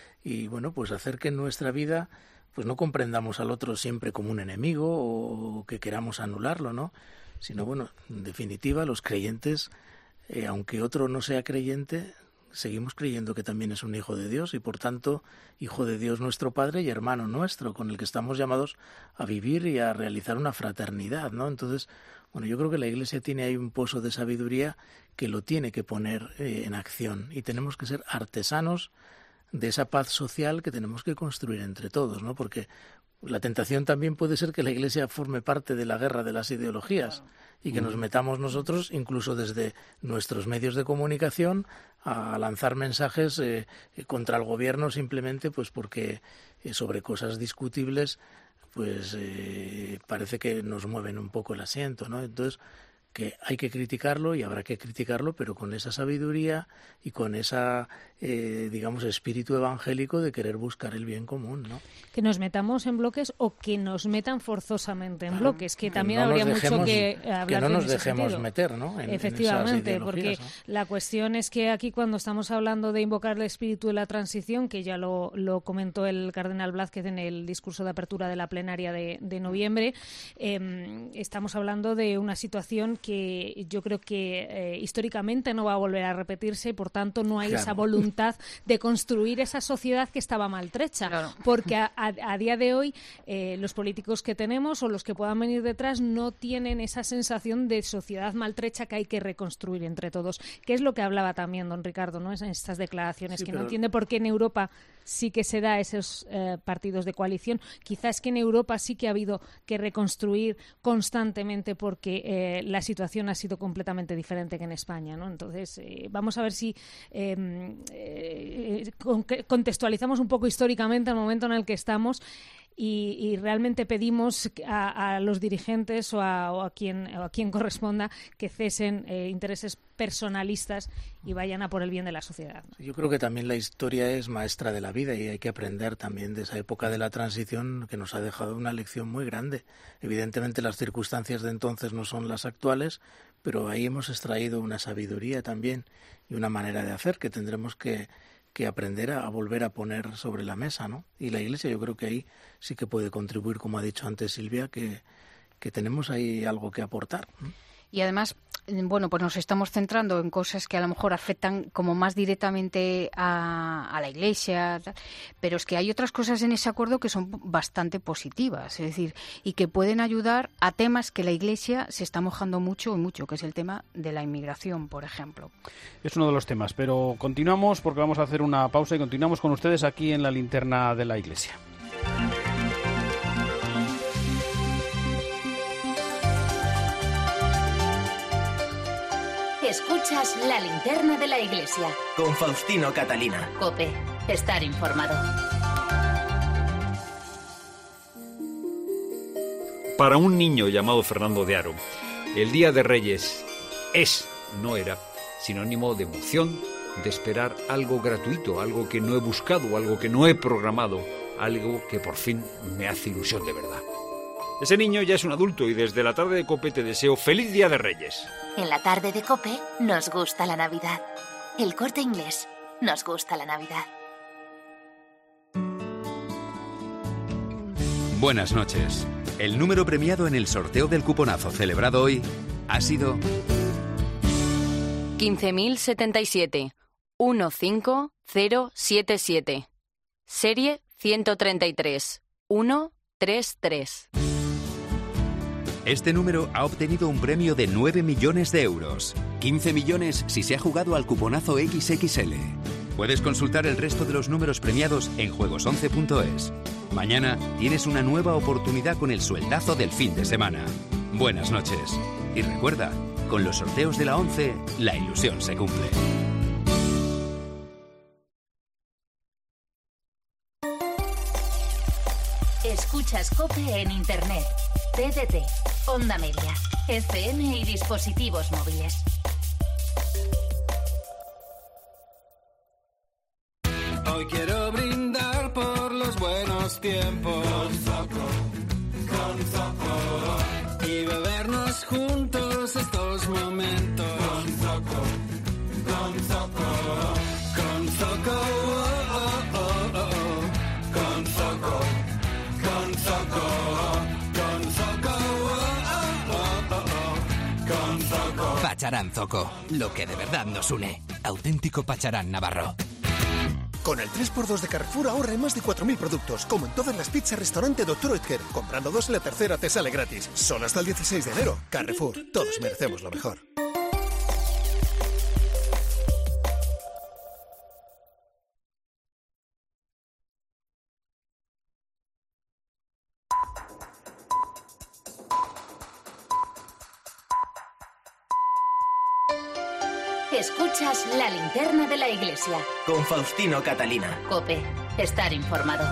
[SPEAKER 4] Y bueno, pues hacer que en nuestra vida pues no comprendamos al otro siempre como un enemigo o que queramos anularlo, ¿no? Sino, bueno, en definitiva, los creyentes, eh, aunque otro no sea creyente, seguimos creyendo que también es un hijo de Dios y por tanto hijo de Dios nuestro Padre y hermano nuestro, con el que estamos llamados a vivir y a realizar una fraternidad, ¿no? Entonces, bueno, yo creo que la Iglesia tiene ahí un pozo de sabiduría que lo tiene que poner eh, en acción y tenemos que ser artesanos de esa paz social que tenemos que construir entre todos, ¿no? Porque la tentación también puede ser que la Iglesia forme parte de la guerra de las ideologías y que nos metamos nosotros, incluso desde nuestros medios de comunicación, a lanzar mensajes eh, contra el gobierno simplemente pues porque eh, sobre cosas discutibles pues eh, parece que nos mueven un poco el asiento, ¿no? Entonces, que hay que criticarlo y habrá que criticarlo, pero con esa sabiduría y con esa, eh, digamos, espíritu evangélico de querer buscar el bien común, ¿no?
[SPEAKER 6] Que nos metamos en bloques o que nos metan forzosamente en
[SPEAKER 4] claro,
[SPEAKER 6] bloques, que, que también
[SPEAKER 4] no
[SPEAKER 6] habría
[SPEAKER 4] dejemos,
[SPEAKER 6] mucho que hablar.
[SPEAKER 4] Que no nos
[SPEAKER 6] en ese
[SPEAKER 4] dejemos
[SPEAKER 6] sentido.
[SPEAKER 4] meter, ¿no? En,
[SPEAKER 6] Efectivamente,
[SPEAKER 4] en
[SPEAKER 6] porque
[SPEAKER 4] ¿no?
[SPEAKER 6] la cuestión es que aquí cuando estamos hablando de invocar el espíritu de la transición, que ya lo, lo comentó el cardenal Blázquez en el discurso de apertura de la plenaria de, de noviembre, eh, estamos hablando de una situación que yo creo que eh, históricamente no va a volver a repetirse y por tanto no hay
[SPEAKER 4] claro.
[SPEAKER 6] esa voluntad de construir esa sociedad que estaba maltrecha, claro. porque a, a, a día de hoy eh, los políticos que tenemos o los que puedan venir detrás no tienen esa sensación de sociedad maltrecha que hay que reconstruir entre todos, que es lo que hablaba también don Ricardo, ¿no? En estas declaraciones, sí, que pero... no entiende por qué en Europa sí que se da esos eh, partidos de coalición. Quizás que en Europa sí que ha habido que reconstruir constantemente porque eh, la situación ha sido completamente diferente que en España, ¿no? Entonces, eh, vamos a ver si eh, eh, contextualizamos un poco históricamente el momento en el que estamos y, y realmente pedimos a, a los dirigentes o a, o a quien o a quien corresponda que cesen eh, intereses personalistas y vayan a por el bien de la sociedad, ¿no?
[SPEAKER 4] Yo creo que también la historia es maestra de la vida y hay que aprender también de esa época de la transición que nos ha dejado una lección muy grande. Evidentemente las circunstancias de entonces no son las actuales, pero ahí hemos extraído una sabiduría también y una manera de hacer que tendremos que, que aprender a, a volver a poner sobre la mesa, ¿no? Y la Iglesia yo creo que ahí sí que puede contribuir, como ha dicho antes Silvia, que, que tenemos ahí algo que aportar, ¿no?
[SPEAKER 5] Y además, bueno, pues nos estamos centrando en cosas que a lo mejor afectan como más directamente a, a la Iglesia, pero es que hay otras cosas en ese acuerdo que son bastante positivas, es decir, y que pueden ayudar a temas que la Iglesia se está mojando mucho y mucho, que es el tema de la inmigración, por ejemplo.
[SPEAKER 3] Es uno de los temas, pero continuamos porque vamos a hacer una pausa y continuamos con ustedes aquí en la linterna de la Iglesia.
[SPEAKER 1] Escuchas la linterna de la Iglesia.
[SPEAKER 2] Con Faustino Catalina.
[SPEAKER 1] COPE. Estar informado.
[SPEAKER 12] Para un niño llamado Fernando de Haro, el Día de Reyes es, no era, sinónimo de emoción, de esperar algo gratuito, algo que no he buscado, algo que no he programado, algo que por fin me hace ilusión de verdad. Ese niño ya es un adulto y desde la tarde de COPE te deseo feliz Día de Reyes.
[SPEAKER 1] En la tarde de COPE nos gusta la Navidad. El Corte Inglés nos gusta la Navidad.
[SPEAKER 13] Buenas noches. El número premiado en el sorteo del cuponazo celebrado hoy ha sido
[SPEAKER 14] quince mil setenta y siete, uno cinco cero siete siete. Serie ciento treinta y tres, ciento treinta y tres.
[SPEAKER 13] Este número ha obtenido un premio de nueve millones de euros. quince millones si se ha jugado al cuponazo equis equis ele. Puedes consultar el resto de los números premiados en juegos once punto es. Mañana tienes una nueva oportunidad con el sueldazo del fin de semana. Buenas noches. Y recuerda, con los sorteos de la once, la ilusión se cumple.
[SPEAKER 1] Escuchas COPE en Internet, T D T, Onda Media, F M y dispositivos móviles.
[SPEAKER 15] Hoy quiero brindar por los buenos tiempos con Zoco, con Zoco, y bebernos juntos estos momentos con Zoco, con Zoco, con Zoco, oh, oh, oh, oh, oh. Con Zoco, con Zoco, con Zoco, oh, oh, oh, oh, oh. Con Zoco.
[SPEAKER 16] Pacharán Zoco, lo que de verdad nos une. Auténtico Pacharán navarro.
[SPEAKER 17] Con el tres por dos de Carrefour ahorra en más de cuatro mil productos, como en todas las pizzas restaurante doctor Oetker. Comprando dos, la tercera te sale gratis. Solo hasta el dieciséis de enero. Carrefour, todos merecemos lo mejor.
[SPEAKER 1] Escuchas la linterna de la iglesia.
[SPEAKER 2] Con Faustino Catalina.
[SPEAKER 1] COPE. Estar informado.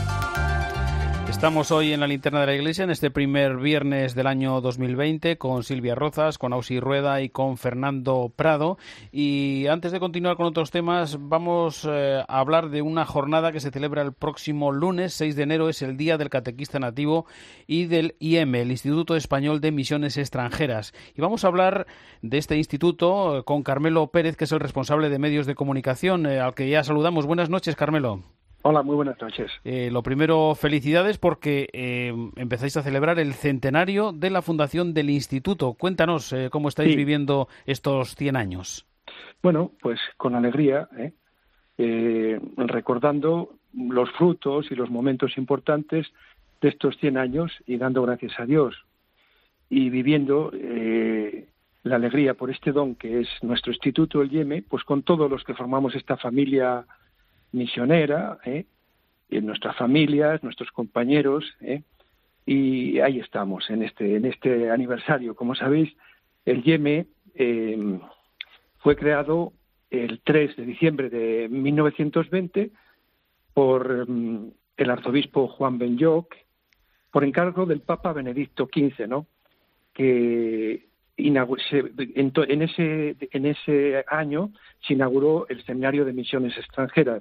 [SPEAKER 3] Estamos hoy en la linterna de la iglesia, en este primer viernes del año dos mil veinte, con Silvia Rozas, con Ausi Rueda y con Fernando Prado. Y antes de continuar con otros temas, vamos eh, a hablar de una jornada que se celebra el próximo lunes, seis de enero, es el Día del Catequista Nativo y del I E M E, el Instituto Español de Misiones Extranjeras. Y vamos a hablar de este instituto eh, con Carmelo Pérez, que es el responsable de medios de comunicación, eh, al que ya saludamos. Buenas noches, Carmelo.
[SPEAKER 18] Hola, muy buenas noches.
[SPEAKER 3] Eh, lo primero, felicidades porque eh, empezáis a celebrar el centenario de la fundación del Instituto. Cuéntanos eh, cómo estáis sí. viviendo estos cien años.
[SPEAKER 18] Bueno, pues con alegría, ¿eh? Eh, recordando los frutos y los momentos importantes de estos cien años y dando gracias a Dios y viviendo eh, la alegría por este don que es nuestro Instituto, el I E M E, pues con todos los que formamos esta familia misionera, ¿eh? Y en nuestras familias, nuestros compañeros, ¿eh? Y ahí estamos en este en este aniversario. Como sabéis, el I E M E eh, fue creado el tres de diciembre de mil novecientos veinte por um, el arzobispo Juan Benlloch, por encargo del Papa Benedicto quince, ¿no? Que en ese en ese año se inauguró el Seminario de Misiones Extranjeras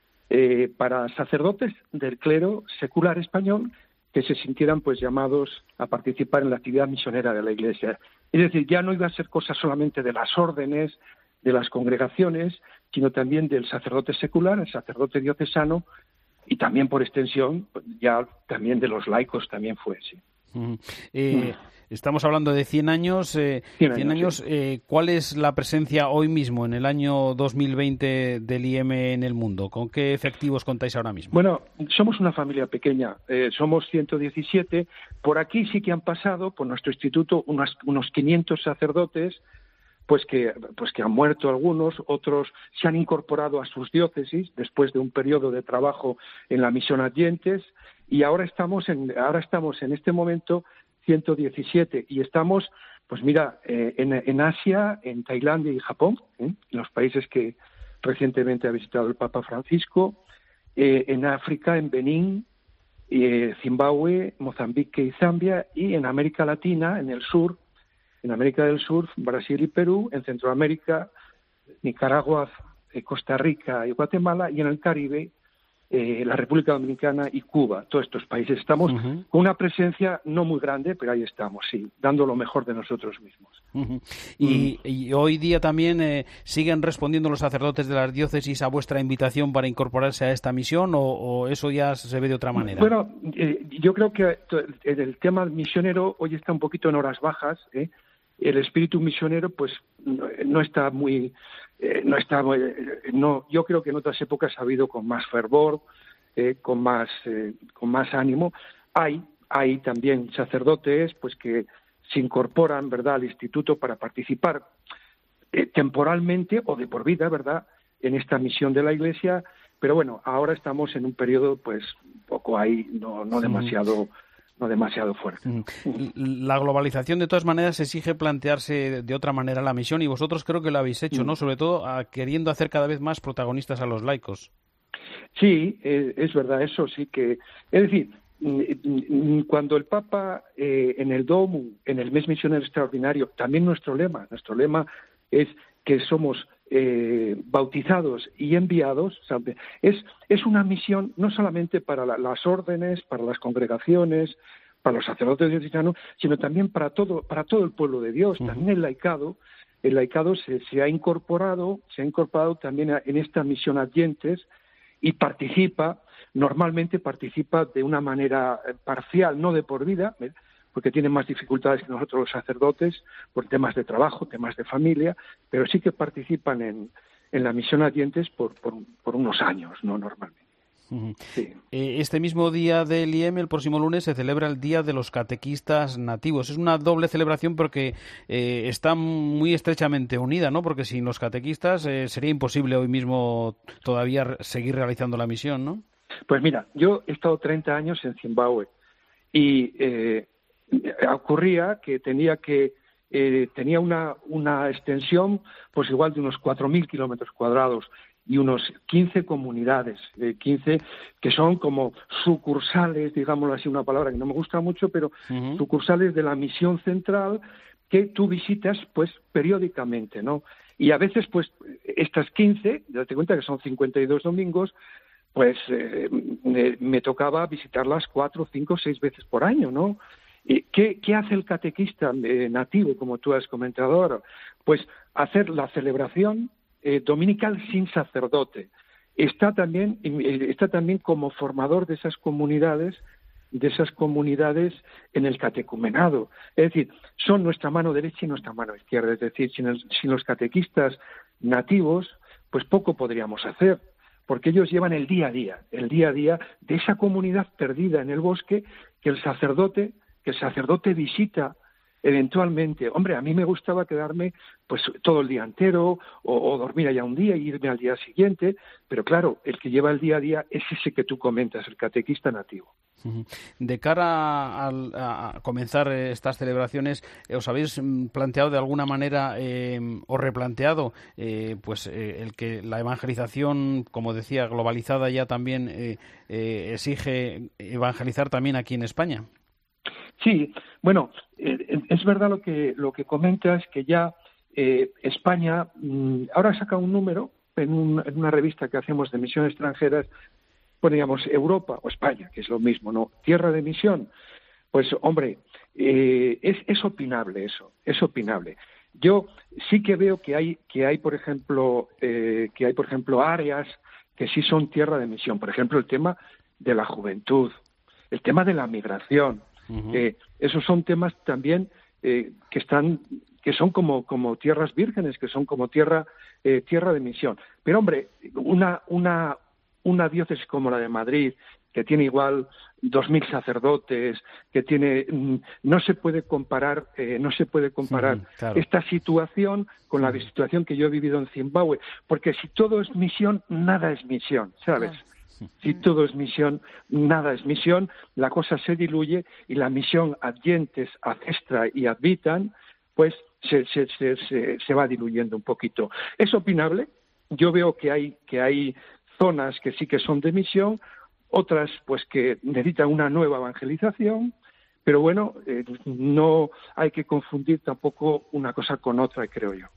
[SPEAKER 18] eh, para sacerdotes del clero secular español que se sintieran pues llamados a participar en la actividad misionera de la Iglesia. Es decir, ya no iba a ser cosa solamente de las órdenes, de las congregaciones, sino también del sacerdote secular, el sacerdote diocesano y también por extensión ya también de los laicos también fue, sí.
[SPEAKER 3] Uh-huh. Eh, uh-huh. Estamos hablando de cien años. Eh, cien años, cien años sí. eh, ¿Cuál es la presencia hoy mismo, en el año dos mil veinte, del I E M E en el mundo? ¿Con qué efectivos contáis ahora mismo?
[SPEAKER 18] Bueno, somos una familia pequeña. Eh, somos ciento diecisiete. Por aquí sí que han pasado, por nuestro instituto, unos, unos quinientos sacerdotes, pues que, pues que han muerto algunos, otros se han incorporado a sus diócesis después de un periodo de trabajo en la misión Adyentes, y ahora estamos en, ahora estamos en este momento ciento diecisiete y estamos, pues mira, eh, en, en Asia, en Tailandia y Japón, ¿eh? los países que recientemente ha visitado el Papa Francisco, eh, en África, en Benín, eh, Zimbabue, Mozambique y Zambia, y en América Latina, en el sur, en América del Sur, Brasil y Perú, en Centroamérica, Nicaragua, eh, Costa Rica y Guatemala, y en el Caribe, Eh, la República Dominicana y Cuba. Todos estos países estamos uh-huh. con una presencia no muy grande, pero ahí estamos, sí, dando lo mejor de nosotros mismos.
[SPEAKER 3] Uh-huh. Y, mm. y hoy día también eh, siguen respondiendo los sacerdotes de las diócesis a vuestra invitación para incorporarse a esta misión, o, o eso ya se ve de otra manera.
[SPEAKER 18] Bueno, eh, yo creo que el tema misionero hoy está un poquito en horas bajas, ¿eh? El espíritu misionero pues no, no está muy eh, no está muy, eh, no yo creo que en otras épocas ha habido con más fervor, eh, con más eh, con más ánimo. Hay hay también sacerdotes pues que se incorporan, ¿verdad?, al instituto para participar eh, temporalmente o de por vida, ¿verdad?, en esta misión de la Iglesia, pero bueno, ahora estamos en un periodo pues un poco ahí no no demasiado no demasiado fuerte.
[SPEAKER 3] La globalización, de todas maneras, exige plantearse de otra manera la misión, y vosotros creo que lo habéis hecho, ¿no? Sobre todo a, queriendo hacer cada vez más protagonistas a los laicos.
[SPEAKER 18] Sí, eh, es verdad, eso sí que... Es decir, cuando el Papa eh, en el Domum, en el mes misionero extraordinario, también nuestro lema, nuestro lema es que somos eh, bautizados y enviados, ¿sabe? Es, es una misión no solamente para la, las órdenes, para las congregaciones, para los sacerdotes diocesanos, sino también para todo, para todo el pueblo de Dios. Uh-huh. También el laicado, el laicado se, se ha incorporado, se ha incorporado también a, en esta misión Adyentes y participa, normalmente participa de una manera parcial, no de por vida, ¿eh? porque tienen más dificultades que nosotros los sacerdotes, por temas de trabajo, temas de familia, pero sí que participan en, en la misión Atientes por, por, por unos años, ¿no? Normalmente.
[SPEAKER 3] Uh-huh.
[SPEAKER 18] Sí.
[SPEAKER 3] Este mismo día del I E M, el próximo lunes, se celebra el Día de los Catequistas Nativos. Es una doble celebración porque eh, está muy estrechamente unida, ¿no? Porque sin los catequistas eh, sería imposible hoy mismo todavía seguir realizando la misión, ¿no?
[SPEAKER 18] Pues mira, yo he estado treinta años en Zimbabue y eh, ocurría que tenía que eh, tenía una, una extensión pues igual de unos cuatro mil kilómetros cuadrados y unos quince comunidades, eh, quince que son como sucursales, digámoslo así, una palabra que no me gusta mucho, pero uh-huh. sucursales de la misión central que tú visitas pues periódicamente, ¿no? Y a veces pues estas quince, date cuenta que son cincuenta y dos domingos, pues eh, me, me tocaba visitarlas cuatro, cinco, seis veces por año, ¿no? ¿Qué, qué hace el catequista eh, nativo, como tú has comentado ahora? Pues hacer la celebración Eh, dominical sin sacerdote. Está también, eh, está también como formador de esas comunidades, de esas comunidades en el catecumenado. Es decir, son nuestra mano derecha y nuestra mano izquierda. Es decir, sin, el, sin los catequistas nativos, pues poco podríamos hacer, porque ellos llevan el día a día, el día a día de esa comunidad perdida en el bosque que el sacerdote, que el sacerdote visita eventualmente. Hombre, a mí me gustaba quedarme pues todo el día entero o, o dormir allá un día y irme al día siguiente, pero claro, el que lleva el día a día es ese que tú comentas, el catequista nativo.
[SPEAKER 3] De cara a, a comenzar estas celebraciones, ¿os habéis planteado de alguna manera eh, o replanteado eh, pues eh, el que la evangelización, como decía, globalizada ya también eh, eh, exige evangelizar también aquí en España?
[SPEAKER 18] Sí, bueno, eh, es verdad lo que lo que comentas, que ya eh, España mmm, ahora saca un número en, un, en una revista que hacemos de misiones extranjeras, pues digamos Europa o España, que es lo mismo, ¿no? Tierra de misión, pues hombre, eh, es, es opinable eso, es opinable. Yo sí que veo que hay que hay por ejemplo eh, que hay por ejemplo áreas que sí son tierra de misión, por ejemplo el tema de la juventud, el tema de la migración. Uh-huh. Eh, esos son temas también eh, que están, que son como, como tierras vírgenes, que son como tierra, eh, tierra de misión. Pero hombre, una, una, una diócesis como la de Madrid, que tiene igual dos mil sacerdotes, que tiene, no se puede comparar, eh, no se puede comparar sí, claro. esta situación con la situación que yo he vivido en Zimbabue, porque si todo es misión, nada es misión, ¿sabes? Claro. Si todo es misión, nada es misión, la cosa se diluye y la misión adyentes, adestra y advitan, pues se, se, se, se, se va diluyendo un poquito. Es opinable, yo veo que hay, que hay zonas que sí que son de misión, otras pues que necesitan una nueva evangelización, pero bueno, eh, no hay que confundir tampoco una cosa con otra, creo yo.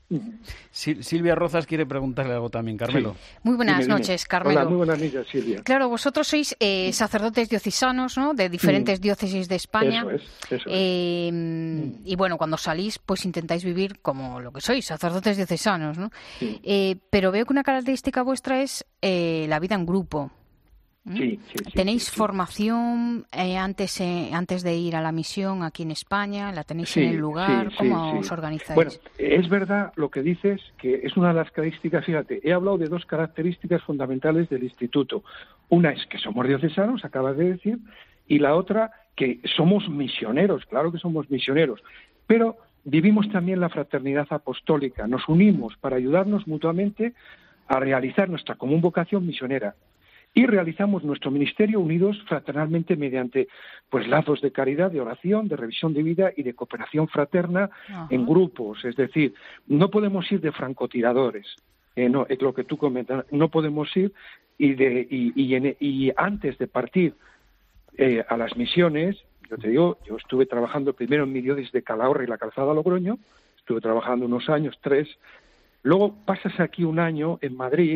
[SPEAKER 3] Silvia Rozas quiere preguntarle algo también, Carmelo.
[SPEAKER 5] Sí. Muy buenas dime, noches, dime. Carmelo.
[SPEAKER 18] Hola, muy buenas noches, Silvia.
[SPEAKER 5] Claro, vosotros sois eh, sacerdotes diocesanos, ¿no?, de diferentes mm. diócesis de España.
[SPEAKER 18] Eso es, eso
[SPEAKER 5] eh,
[SPEAKER 18] es. Mm.
[SPEAKER 5] Y bueno, cuando salís, pues intentáis vivir como lo que sois, sacerdotes diocesanos, ¿no? Sí. Eh, pero veo que una característica vuestra es eh, la vida en grupo.
[SPEAKER 18] Sí, sí, sí,
[SPEAKER 5] ¿Tenéis
[SPEAKER 18] sí, sí.
[SPEAKER 5] formación eh, antes eh, antes de ir a la misión aquí en España? ¿La tenéis sí, en el lugar?
[SPEAKER 18] Sí,
[SPEAKER 5] ¿Cómo
[SPEAKER 18] sí,
[SPEAKER 5] os
[SPEAKER 18] sí.
[SPEAKER 5] organizáis?
[SPEAKER 18] Bueno, es verdad lo que dices, que es una de las características. Fíjate, he hablado de dos características fundamentales del Instituto. Una es que somos diocesanos, acabas de decir, y la otra que somos misioneros, claro que somos misioneros, pero vivimos también la fraternidad apostólica, nos unimos para ayudarnos mutuamente a realizar nuestra común vocación misionera. Y realizamos nuestro ministerio unidos fraternalmente mediante pues lazos de caridad, de oración, de revisión de vida y de cooperación fraterna Ajá. en grupos. Es decir, no podemos ir de francotiradores, eh, no, es lo que tú comentas, no podemos ir y, de, y, y, en, y antes de partir eh, a las misiones, yo te digo, yo estuve trabajando primero en mi diócesis de Calahorra y la Calzada Logroño, estuve trabajando unos años, tres, luego pasas aquí un año en Madrid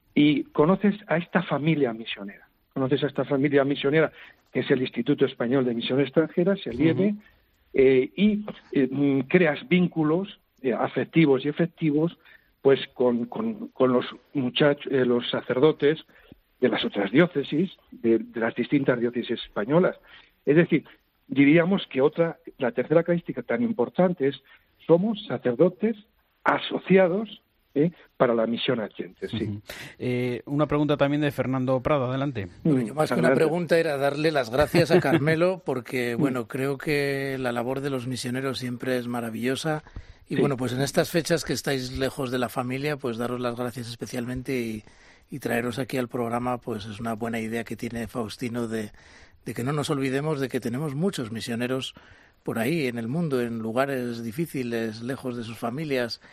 [SPEAKER 18] y conoces a esta familia misionera, conoces a esta familia misionera que es el Instituto Español de Misiones Extranjeras, el I E M, uh-huh. eh, y eh, creas vínculos eh, afectivos y efectivos pues con, con, con los muchachos, eh, los sacerdotes de las otras diócesis, de, de las distintas diócesis españolas. Es decir, diríamos que otra, la tercera característica tan importante es somos sacerdotes asociados ¿eh? para la misión ardiente. Sí.
[SPEAKER 3] Uh-huh. eh, una pregunta también de Fernando Prado, adelante.
[SPEAKER 4] Bueno, yo más que una pregunta era darle las gracias a Carmelo porque, bueno, creo que la labor de los misioneros siempre es maravillosa y, sí. bueno, pues en estas fechas que estáis lejos de la familia, pues daros las gracias especialmente y, y traeros aquí al programa, pues es una buena idea que tiene Faustino de, de que no nos olvidemos de que tenemos muchos misioneros por ahí en el mundo, en lugares difíciles, lejos de sus familias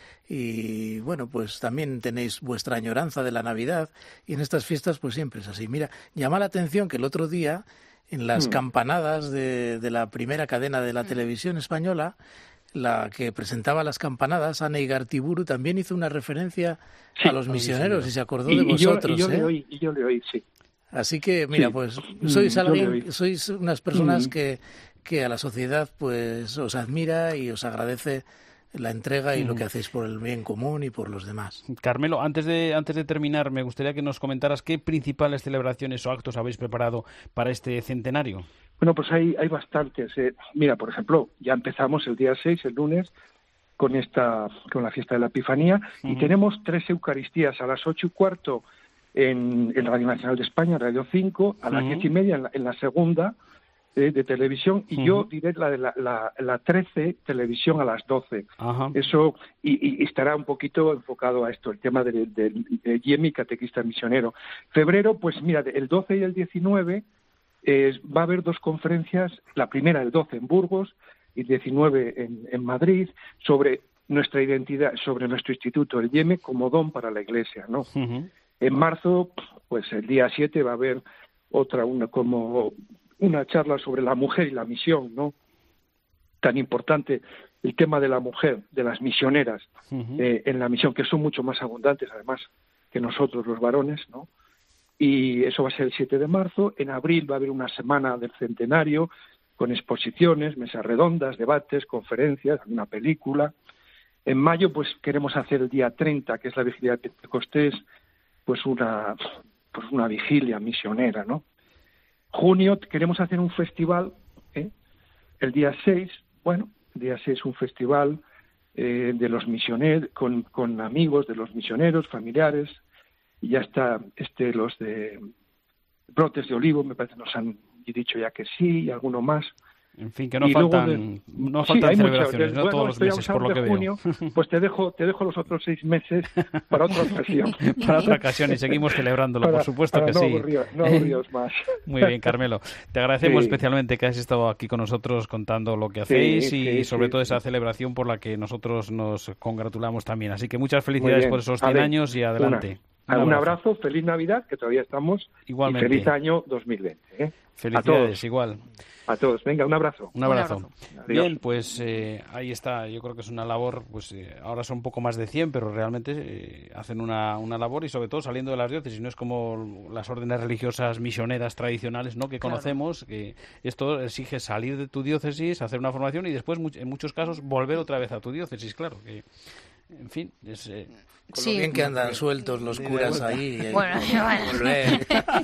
[SPEAKER 4] y bueno, pues también tenéis vuestra añoranza de la Navidad y en estas fiestas pues siempre es así. Mira, llama la atención que el otro día en las mm. campanadas de, de la primera cadena de la televisión española, la que presentaba las campanadas, Ana Igartiburu, también hizo una referencia sí, a los misioneros y se acordó
[SPEAKER 18] y,
[SPEAKER 4] de vosotros.
[SPEAKER 18] Y yo, y yo
[SPEAKER 4] ¿eh?
[SPEAKER 18] le oí, y yo le oí, sí.
[SPEAKER 4] Así que, mira, sí. pues sois
[SPEAKER 18] mm,
[SPEAKER 4] alguien, sois unas personas
[SPEAKER 18] mm.
[SPEAKER 4] que que a la sociedad pues os admira y os agradece la entrega y mm. lo que hacéis por el bien común y por los demás.
[SPEAKER 3] Carmelo, antes de antes de terminar, me gustaría que nos comentaras qué principales celebraciones o actos habéis preparado para este centenario.
[SPEAKER 18] Bueno, pues hay, hay bastantes. Eh. Mira, por ejemplo, ya empezamos el día seis, el lunes, con esta con la fiesta de la Epifanía uh-huh. y tenemos tres Eucaristías a las ocho y cuarto en, en Radio Nacional de España, Radio cinco, a las uh-huh. diez y media en la, en la segunda de, de televisión y uh-huh. yo diré la de la, la, la trece televisión a las doce. Uh-huh. Eso y, y estará un poquito enfocado a esto, el tema del de, de, de Yemi, catequista misionero. Febrero, pues mira, el doce y el diecinueve eh, va a haber dos conferencias, la primera el doce en Burgos y el diecinueve en, en Madrid, sobre nuestra identidad, sobre nuestro instituto, el Yemi, como don para la Iglesia, ¿no? Uh-huh. En marzo, pues el día siete va a haber otra, una como una charla sobre la mujer y la misión, ¿no? Tan importante el tema de la mujer, de las misioneras uh-huh. eh, en la misión, que son mucho más abundantes, además, que nosotros los varones, ¿no? Y eso va a ser el siete de marzo. En abril va a haber una semana del centenario con exposiciones, mesas redondas, debates, conferencias, una película. En mayo, pues queremos hacer el día treinta, que es la vigilia de Pentecostés, pues una, pues una vigilia misionera, ¿no? Junio queremos hacer un festival, ¿eh? El día seis, bueno, el día seis un festival eh, de los misioneros, con, con amigos de los misioneros, familiares, y ya está este los de Brotes de Olivo, me parece que nos han dicho ya que sí, y alguno más.
[SPEAKER 3] En fin, que no y faltan, de, no faltan sí, celebraciones, no bueno, todos los meses, por lo que
[SPEAKER 18] junio, veo. Pues te dejo, te dejo los otros seis meses para otra ocasión.
[SPEAKER 3] Para otra ocasión y seguimos celebrándolo, para, por supuesto que
[SPEAKER 18] no
[SPEAKER 3] sí.
[SPEAKER 18] Aburrir, no aburriros más.
[SPEAKER 3] Muy bien, Carmelo. Te agradecemos sí. especialmente que has estado aquí con nosotros contando lo que hacéis sí, y sí, sobre sí, todo esa celebración por la que nosotros nos congratulamos también. Así que muchas felicidades por esos cien años y adelante.
[SPEAKER 18] Una. Un abrazo, feliz Navidad, que todavía estamos,
[SPEAKER 3] igualmente.
[SPEAKER 18] Y feliz año dos mil veinte. ¿eh?
[SPEAKER 3] Felicidades,
[SPEAKER 18] a todos.
[SPEAKER 3] igual.
[SPEAKER 18] A todos, venga, un abrazo.
[SPEAKER 3] Un abrazo. Un abrazo. Bien, pues eh, ahí está, yo creo que es una labor, pues eh, ahora son un poco más de cien, pero realmente eh, hacen una, una labor y sobre todo saliendo de las diócesis, no es como las órdenes religiosas misioneras tradicionales, ¿no?, que conocemos, claro. que esto exige salir de tu diócesis, hacer una formación y después, en muchos casos, volver otra vez a tu diócesis, claro, que... En fin, es... Eh,
[SPEAKER 4] Con sí. lo bien que andan sueltos los curas ahí. Eh,
[SPEAKER 5] bueno,
[SPEAKER 4] volver,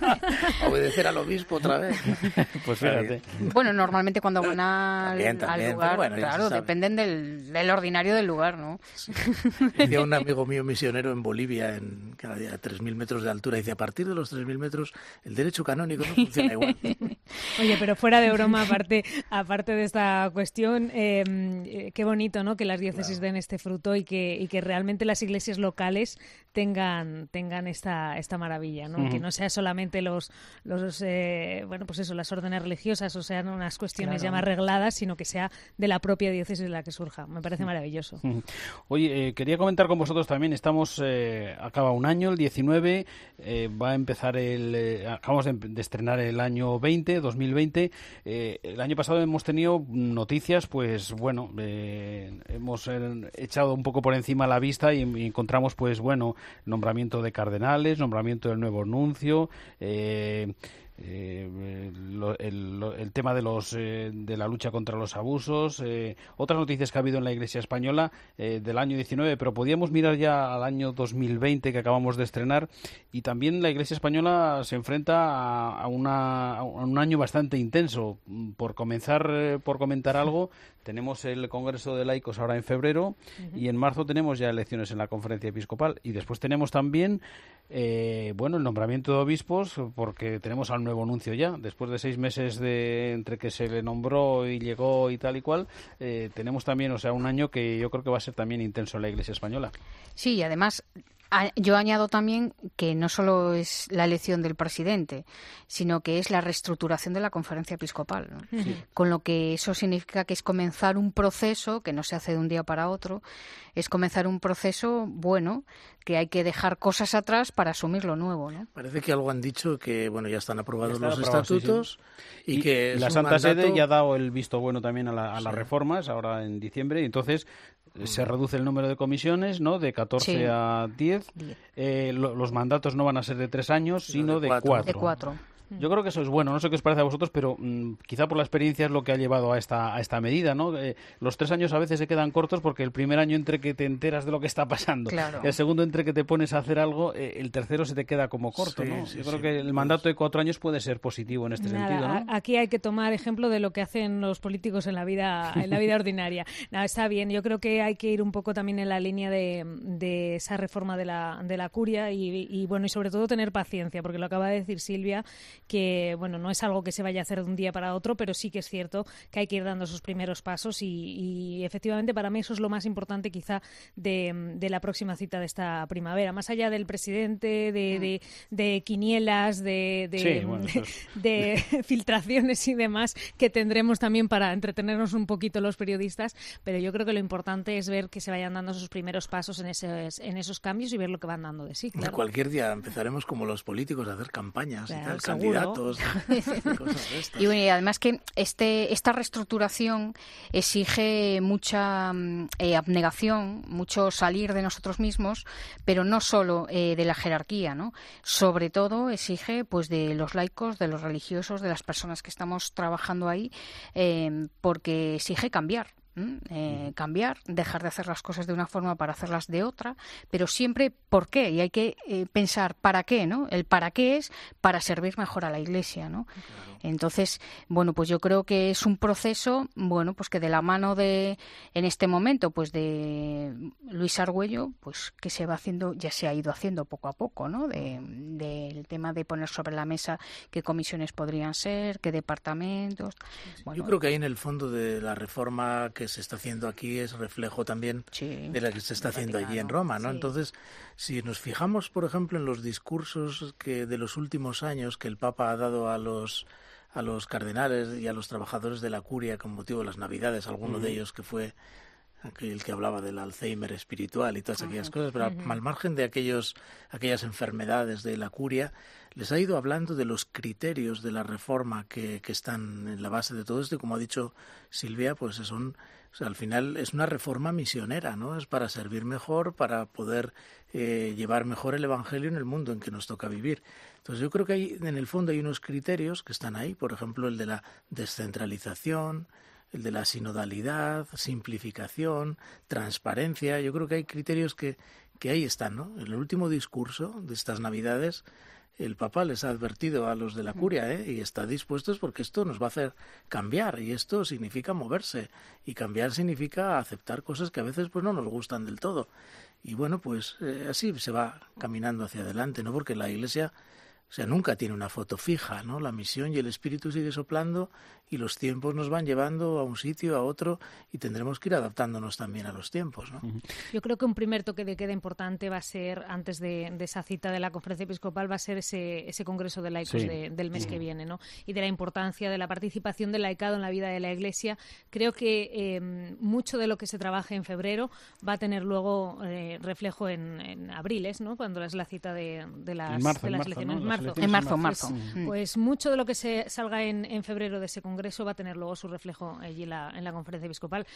[SPEAKER 4] obedecer al obispo otra vez.
[SPEAKER 3] Pues fíjate.
[SPEAKER 5] Bueno, normalmente cuando van al,
[SPEAKER 4] también, también,
[SPEAKER 5] al lugar,
[SPEAKER 4] bueno,
[SPEAKER 5] claro, dependen del, del ordinario del lugar, ¿no?
[SPEAKER 4] Sí. Decía un amigo mío misionero en Bolivia, en cada día a tres mil metros de altura, dice, a partir de los tres mil metros el derecho canónico no funciona igual.
[SPEAKER 6] Oye, pero fuera de broma, aparte aparte de esta cuestión, eh, qué bonito, ¿no?, que las diócesis claro. den este fruto y que y que realmente las iglesias locales tengan tengan esta esta maravilla, ¿no? Uh-huh. Que no sea solamente los los eh, bueno, pues eso, las órdenes religiosas o sean unas cuestiones claro. ya más arregladas, sino que sea de la propia diócesis de la que surja. Me parece maravilloso.
[SPEAKER 3] Uh-huh. Oye, eh, quería comentar con vosotros también, estamos eh, acaba un año, el diecinueve, eh, va a empezar el eh, acabamos de, de estrenar el año veinte, dos mil veinte. Eh, el año pasado hemos tenido noticias, pues bueno, eh, hemos eh, echado un poco por encima encima a la vista y encontramos, pues bueno, nombramiento de cardenales, nombramiento del nuevo nuncio, eh, eh, lo, el, lo, el tema de los eh, de la lucha contra los abusos, eh, otras noticias que ha habido en la Iglesia española eh, del año diecinueve, pero podíamos mirar ya al año dos mil veinte que acabamos de estrenar, y también la Iglesia española se enfrenta a, a, una, a un año bastante intenso. Por comenzar, eh, por comentar algo, tenemos el Congreso de Laicos ahora en febrero, uh-huh. y en marzo tenemos ya elecciones en la Conferencia Episcopal, y después tenemos también eh, bueno, el nombramiento de obispos, porque tenemos al nuevo nuncio ya, después de seis meses de entre que se le nombró y llegó y tal y cual, eh, tenemos también, o sea, un año que yo creo que va a ser también intenso en la Iglesia española.
[SPEAKER 5] Sí, y además yo añado también que no solo es la elección del presidente, sino que es la reestructuración de la Conferencia Episcopal, ¿no? Sí. Con lo que eso significa que es comenzar un proceso que no se hace de un día para otro, es comenzar un proceso bueno, que hay que dejar cosas atrás para asumir lo nuevo, ¿no?
[SPEAKER 4] Parece que algo han dicho que, bueno, ya están aprobados
[SPEAKER 3] ya están
[SPEAKER 4] los
[SPEAKER 3] aprobados,
[SPEAKER 4] estatutos, sí, sí. y, y que
[SPEAKER 3] la Santa mandato... Sede ya ha dado el visto bueno también a, la, a las sí. reformas ahora en diciembre, y entonces mm. se reduce el número de comisiones, ¿no?, de catorce sí. a diez. Eh, lo, los mandatos no van a ser de tres años, sino de cuatro.
[SPEAKER 5] De cuatro.
[SPEAKER 3] Yo creo que eso es bueno. No sé qué os parece a vosotros, pero mmm, quizá por la experiencia es lo que ha llevado a esta a esta medida, ¿no? Eh, los tres años a veces se quedan cortos porque el primer año entre que te enteras de lo que está pasando,
[SPEAKER 5] claro.
[SPEAKER 3] el segundo entre que te pones a hacer algo, eh, el tercero se te queda como corto, sí, ¿no? Sí, Yo creo sí, que el mandato de cuatro años puede ser positivo en este
[SPEAKER 6] Nada,
[SPEAKER 3] sentido, ¿no?
[SPEAKER 6] Aquí hay que tomar ejemplo de lo que hacen los políticos en la vida en la vida ordinaria. Nada, está bien. Yo creo que hay que ir un poco también en la línea de, de esa reforma de la de la curia y, y bueno y sobre todo tener paciencia, porque lo acaba de decir Silvia, que bueno no es algo que se vaya a hacer de un día para otro, pero sí que es cierto que hay que ir dando esos primeros pasos y, y efectivamente para mí eso es lo más importante quizá de, de la próxima cita de esta primavera, más allá del presidente, de, de, de quinielas, de, de,
[SPEAKER 3] sí, bueno,
[SPEAKER 6] de, de filtraciones y demás que tendremos también para entretenernos un poquito los periodistas, pero yo creo que lo importante es ver que se vayan dando esos primeros pasos en, ese, en esos cambios y ver lo que van dando de sí. Claro.
[SPEAKER 4] Cualquier día empezaremos como los políticos a hacer campañas claro, y tal, candidatos.
[SPEAKER 5] Y, bueno, y además que este esta reestructuración exige mucha eh, abnegación, mucho salir de nosotros mismos, pero no solo eh, de la jerarquía, ¿no? Sobre todo exige pues de los laicos, de los religiosos, de las personas que estamos trabajando ahí, eh, porque exige cambiar. Eh, cambiar, dejar de hacer las cosas de una forma para hacerlas de otra, pero siempre ¿por qué? Y hay que eh, pensar ¿para qué? ¿No? El para qué es para servir mejor a la Iglesia, ¿no? Claro. Entonces, bueno, pues yo creo que es un proceso, bueno, pues que de la mano de, en este momento, pues de Luis Argüello, pues que se va haciendo, ya se ha ido haciendo poco a poco, ¿no? De, del tema de poner sobre la mesa qué comisiones podrían ser, qué departamentos. Bueno,
[SPEAKER 4] yo creo que ahí en el fondo de la reforma que se está haciendo aquí es reflejo también sí, de la que se está haciendo allí en Roma, ¿no? Sí. Entonces, si nos fijamos, por ejemplo, en los discursos que de los últimos años que el Papa ha dado a los a los cardenales y a los trabajadores de la curia con motivo de las Navidades, alguno uh-huh. de ellos que fue aquel que hablaba del Alzheimer espiritual y todas uh-huh. aquellas cosas, pero uh-huh. al margen de aquellos aquellas enfermedades de la curia, les ha ido hablando de los criterios de la reforma que, que están en la base de todo esto, y como ha dicho Silvia, pues son, o sea, al final es una reforma misionera, ¿no? Es para servir mejor, para poder eh, llevar mejor el Evangelio en el mundo en que nos toca vivir. Entonces yo creo que hay, en el fondo hay unos criterios que están ahí, por ejemplo el de la descentralización, el de la sinodalidad, simplificación, transparencia. Yo creo que hay criterios que, que ahí están, ¿no? En el último discurso de estas Navidades el Papa les ha advertido a los de la curia, ¿eh? Y está dispuestos porque esto nos va a hacer cambiar, y esto significa moverse, y cambiar significa aceptar cosas que a veces pues no nos gustan del todo. Y bueno, pues eh, así se va caminando hacia adelante, ¿no? Porque la Iglesia, o sea, nunca tiene una foto fija, ¿no? La misión y el espíritu sigue soplando y los tiempos nos van llevando a un sitio, a otro, y tendremos que ir adaptándonos también a los tiempos, ¿no?
[SPEAKER 6] Yo creo que un primer toque de queda importante va a ser, antes de, de esa cita de la Conferencia Episcopal, va a ser ese, ese Congreso de Laicos sí. de, del mes sí. que viene, ¿no? Y de la importancia de la participación del laicado en la vida de la Iglesia. Creo que eh, mucho de lo que se trabaje en febrero va a tener luego eh, reflejo en, en abril, ¿no? Cuando es la cita de, de las,
[SPEAKER 3] marzo,
[SPEAKER 6] de las
[SPEAKER 3] marzo,
[SPEAKER 6] elecciones.
[SPEAKER 3] ¿no?
[SPEAKER 6] Marzo.
[SPEAKER 5] En marzo, marzo.
[SPEAKER 6] Pues, pues mucho de lo que se salga en, en febrero de ese Congreso va a tener luego su reflejo allí en la, en la Conferencia Episcopal.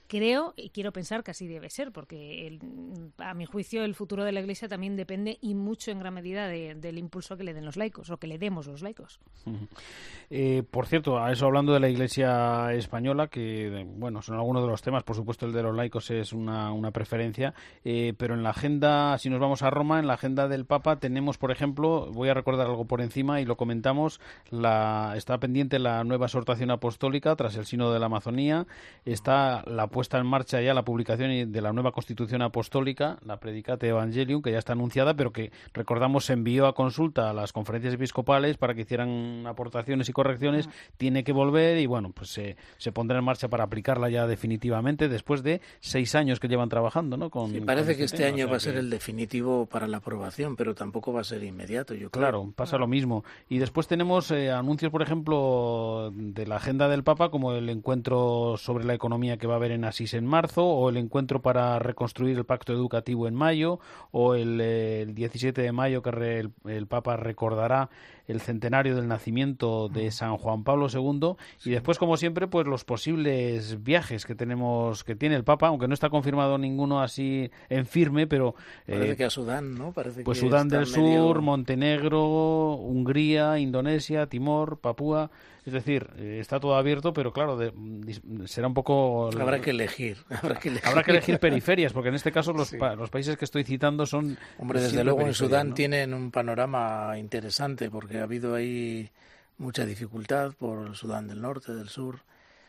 [SPEAKER 6] Creo y quiero pensar que así debe ser, porque el, a mi juicio el futuro de la Iglesia también depende y mucho en gran medida de, del impulso que le den los laicos o que le demos los laicos.
[SPEAKER 3] Uh-huh. Eh, por cierto, a eso hablando de la Iglesia española, que bueno, son algunos de los temas, por supuesto el de los laicos es una, una preferencia, eh, pero en la agenda, si nos vamos a Roma, en la agenda del Papa tenemos, por ejemplo, voy a recordar algo por encima y lo comentamos, la, está pendiente la nueva exhortación apostólica tras el Sínodo de la Amazonía, está la puesta en marcha ya la publicación de la nueva Constitución Apostólica, la Predicate Evangelium, que ya está anunciada, pero que, recordamos, se envió a consulta a las conferencias episcopales para que hicieran aportaciones y correcciones, tiene que volver y, bueno, pues se, se pondrá en marcha para aplicarla ya definitivamente después de seis años que llevan trabajando, ¿no? Con,
[SPEAKER 4] sí, parece
[SPEAKER 3] con
[SPEAKER 4] que este
[SPEAKER 3] tema,
[SPEAKER 4] año
[SPEAKER 3] o sea
[SPEAKER 4] va a ser
[SPEAKER 3] que...
[SPEAKER 4] el definitivo para la aprobación, pero tampoco va a ser inmediato, yo creo.
[SPEAKER 3] Claro, pasa lo mismo. Y después tenemos eh, anuncios, por ejemplo, de la agenda del Papa, como el encuentro sobre la economía que va a haber en Asís en marzo, o el encuentro para reconstruir el pacto educativo en mayo, o el, eh, el diecisiete de mayo que re, el, el Papa recordará el centenario del nacimiento de San Juan Pablo segundo, y después, como siempre, pues los posibles viajes que tenemos, que tiene el Papa, aunque no está confirmado ninguno así en firme, pero
[SPEAKER 4] parece
[SPEAKER 3] eh,
[SPEAKER 4] que a Sudán, ¿no? Parece
[SPEAKER 3] pues
[SPEAKER 4] que
[SPEAKER 3] Sudán del
[SPEAKER 4] medio...
[SPEAKER 3] Sur, Montenegro, Hungría, Indonesia, Timor, Papúa. Es decir, eh, está todo abierto, pero claro, de, será un poco...
[SPEAKER 4] Habrá que elegir. Habrá que elegir,
[SPEAKER 3] habrá que elegir periferias, porque en este caso los,
[SPEAKER 4] sí.
[SPEAKER 3] pa, los países que estoy citando son...
[SPEAKER 4] Hombre, desde luego en Sudán, ¿no?, tienen un panorama interesante, porque ha habido ahí mucha dificultad por Sudán del Norte, del Sur,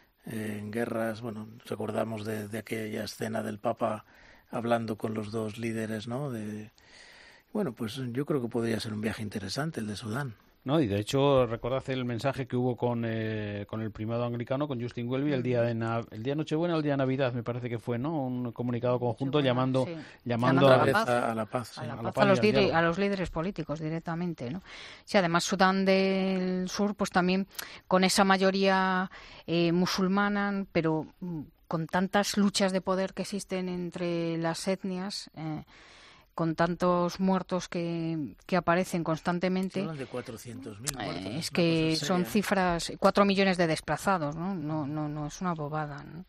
[SPEAKER 4] eh, en guerras. Bueno, recordamos de, de aquella escena del Papa hablando con los dos líderes, ¿no? De, bueno, pues yo creo que podría ser un viaje interesante el de Sudán.
[SPEAKER 3] No, y de hecho, recordad el mensaje que hubo con eh, con el primado anglicano, con Justin Welby, el día de Na- el día de Nochebuena, el día de Navidad, me parece que fue, ¿no? Un comunicado conjunto
[SPEAKER 5] Nochebuena,
[SPEAKER 3] llamando
[SPEAKER 5] sí.
[SPEAKER 3] llamando,
[SPEAKER 5] llamando
[SPEAKER 3] a,
[SPEAKER 5] a, la paz,
[SPEAKER 4] a la paz,
[SPEAKER 5] a, la
[SPEAKER 3] a,
[SPEAKER 5] paz,
[SPEAKER 3] la
[SPEAKER 5] a,
[SPEAKER 3] paz
[SPEAKER 5] los
[SPEAKER 3] y al
[SPEAKER 5] dire-
[SPEAKER 3] diálogo.
[SPEAKER 5] a los líderes políticos directamente, ¿no? Sí, además Sudán del Sur, pues también con esa mayoría eh, musulmana, pero mm, con tantas luchas de poder que existen entre las etnias. Eh, con tantos muertos que, que aparecen constantemente.
[SPEAKER 4] Hablan de cuatrocientos mil muertos.
[SPEAKER 5] Eh, es que son cifras, cuatro millones de desplazados, ¿no? No, no, no es una bobada, ¿no?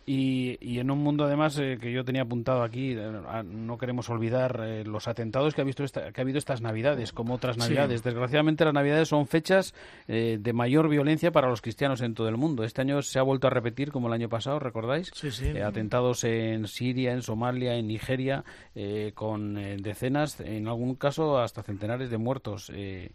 [SPEAKER 3] Y, y en un mundo, además, eh, que yo tenía apuntado aquí, eh, no queremos olvidar eh, los atentados que ha, visto esta, que ha habido estas Navidades, como otras Navidades. Sí. Desgraciadamente, las Navidades son fechas eh, de mayor violencia para los cristianos en todo el mundo. Este año se ha vuelto a repetir, como el año pasado, ¿recordáis?
[SPEAKER 4] Sí, sí.
[SPEAKER 3] Eh, atentados en Siria, en Somalia, en Nigeria, eh, con decenas, en algún caso hasta centenares de muertos. Eh,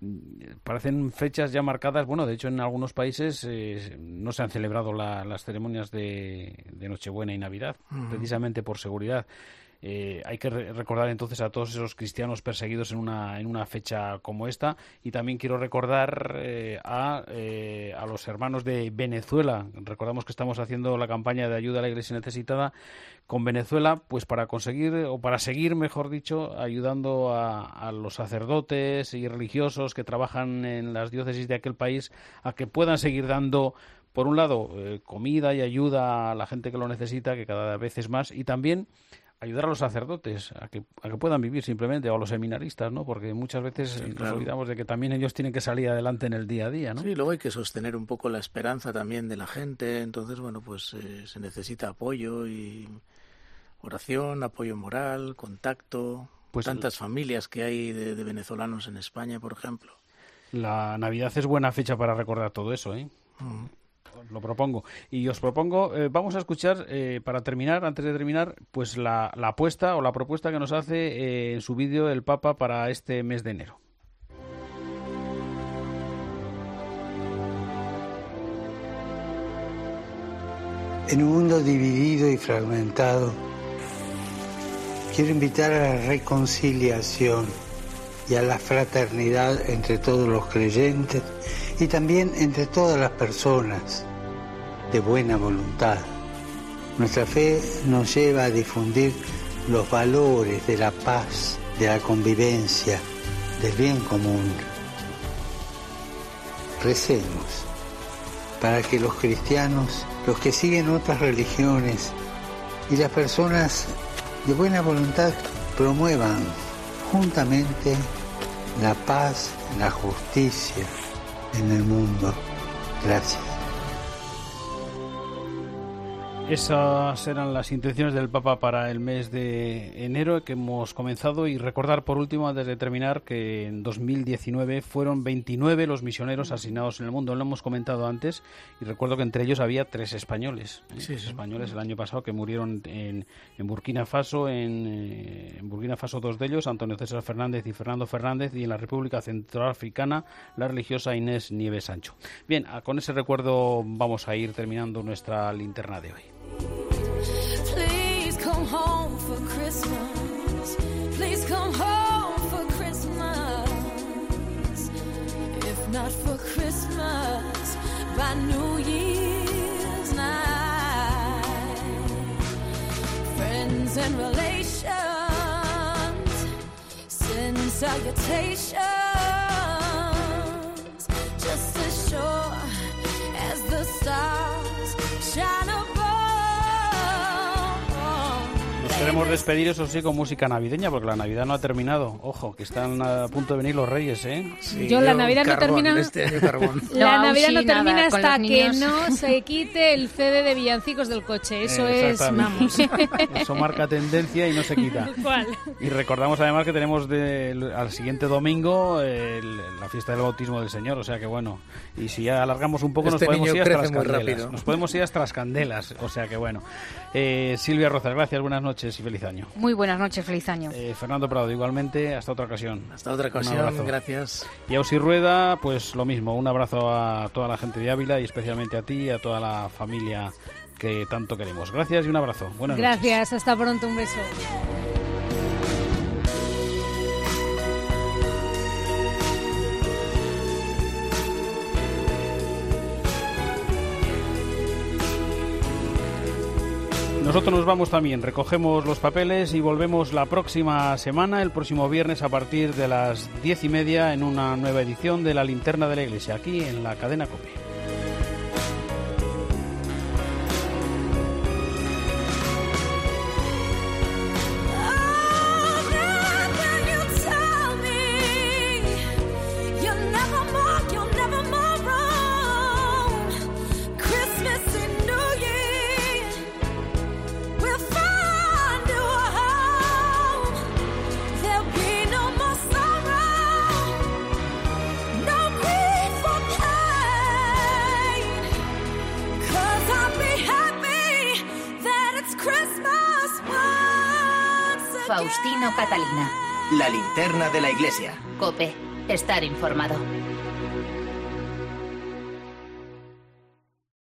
[SPEAKER 3] parecen fechas ya marcadas. Bueno, de hecho en algunos países eh, no se han celebrado la, las ceremonias de, de Nochebuena y Navidad, uh-huh. precisamente por seguridad. Eh, hay que re- recordar entonces a todos esos cristianos perseguidos en una en una fecha como esta, y también quiero recordar eh, a, eh, a los hermanos de Venezuela. Recordamos que estamos haciendo la campaña de ayuda a la Iglesia necesitada con Venezuela, pues para conseguir, o para seguir, mejor dicho, ayudando a, a los sacerdotes y religiosos que trabajan en las diócesis de aquel país a que puedan seguir dando, por un lado, eh, comida y ayuda a la gente que lo necesita, que cada vez es más, y también ayudar a los sacerdotes a que, a que puedan vivir simplemente, o a los seminaristas, ¿no? Porque muchas veces sí, claro. nos olvidamos de que también ellos tienen que salir adelante en el día a día, ¿no?
[SPEAKER 4] Sí, luego hay que sostener un poco la esperanza también de la gente. Entonces, bueno, pues eh, se necesita apoyo y oración, apoyo moral, contacto. Pues tantas familias que hay de, de venezolanos en España, por ejemplo.
[SPEAKER 3] La Navidad es buena fecha para recordar todo eso, ¿eh? Uh-huh. Os lo propongo. Y os propongo, eh, vamos a escuchar, eh, para terminar, antes de terminar, pues la, la apuesta o la propuesta que nos hace eh, en su vídeo el Papa para este mes de enero.
[SPEAKER 19] En un mundo dividido y fragmentado, quiero invitar a la reconciliación y a la fraternidad entre todos los creyentes y también entre todas las personas de buena voluntad. Nuestra fe nos lleva a difundir los valores de la paz, de la convivencia, del bien común. Recemos para que los cristianos, los que siguen otras religiones y las personas de buena voluntad promuevan juntamente la paz, la justicia en el mundo. Gracias.
[SPEAKER 3] Esas eran las intenciones del Papa para el mes de enero que hemos comenzado, y recordar por último, antes de terminar, que en dos mil diecinueve fueron veintinueve los misioneros asesinados en el mundo. Lo hemos comentado antes y recuerdo que entre ellos había tres españoles, ¿eh? sí, sí. españoles el año pasado que murieron en, en Burkina Faso, en, eh, en Burkina Faso dos de ellos, Antonio César Fernández y Fernando Fernández, y en la República Centroafricana la religiosa Inés Nieves Sancho. Bien, con ese recuerdo vamos a ir terminando nuestra linterna de hoy.
[SPEAKER 15] Please come home for Christmas. Please come home for Christmas. If not for Christmas, by New Year's night. Friends and relations send salutations, just as sure as the stars shine above.
[SPEAKER 3] Queremos despedir, eso sí, con música navideña, porque la Navidad no ha terminado. Ojo, que están a punto de venir los Reyes, ¿eh?
[SPEAKER 6] Sí, yo, la Navidad no termina.
[SPEAKER 4] Este año carbón.
[SPEAKER 6] La
[SPEAKER 5] no,
[SPEAKER 6] Navidad
[SPEAKER 5] sí,
[SPEAKER 6] no termina
[SPEAKER 5] nada,
[SPEAKER 6] hasta que no se quite el C D de villancicos del coche. Eso
[SPEAKER 3] eh,
[SPEAKER 6] es, vamos.
[SPEAKER 3] Eso marca tendencia y no se quita.
[SPEAKER 6] ¿Cuál?
[SPEAKER 3] Y recordamos además que tenemos de, al siguiente domingo el, la fiesta del bautismo del Señor, o sea que bueno. Y si ya alargamos un poco,
[SPEAKER 4] este
[SPEAKER 3] nos podemos ir hasta las
[SPEAKER 4] muy
[SPEAKER 3] candelas.
[SPEAKER 4] Rápido.
[SPEAKER 3] Nos podemos ir hasta las candelas, o sea que bueno. Eh, Silvia Rozas, gracias, buenas noches y feliz año.
[SPEAKER 5] Muy buenas noches, feliz año.
[SPEAKER 3] Eh, Fernando Prado, igualmente, hasta otra ocasión.
[SPEAKER 4] Hasta otra ocasión, gracias.
[SPEAKER 3] Y Ausi Rueda, pues lo mismo, un abrazo a toda la gente de Ávila y especialmente a ti y a toda la familia que tanto queremos. Gracias y un abrazo. Buenas noches.
[SPEAKER 6] Gracias, hasta pronto, un beso.
[SPEAKER 3] Nosotros nos vamos también, recogemos los papeles y volvemos la próxima semana, el próximo viernes a partir de las diez y media en una nueva edición de La Linterna de la Iglesia, aquí en la cadena COPE.
[SPEAKER 1] Faustino Catalina.
[SPEAKER 2] La linterna de la iglesia.
[SPEAKER 1] COPE. Estar informado.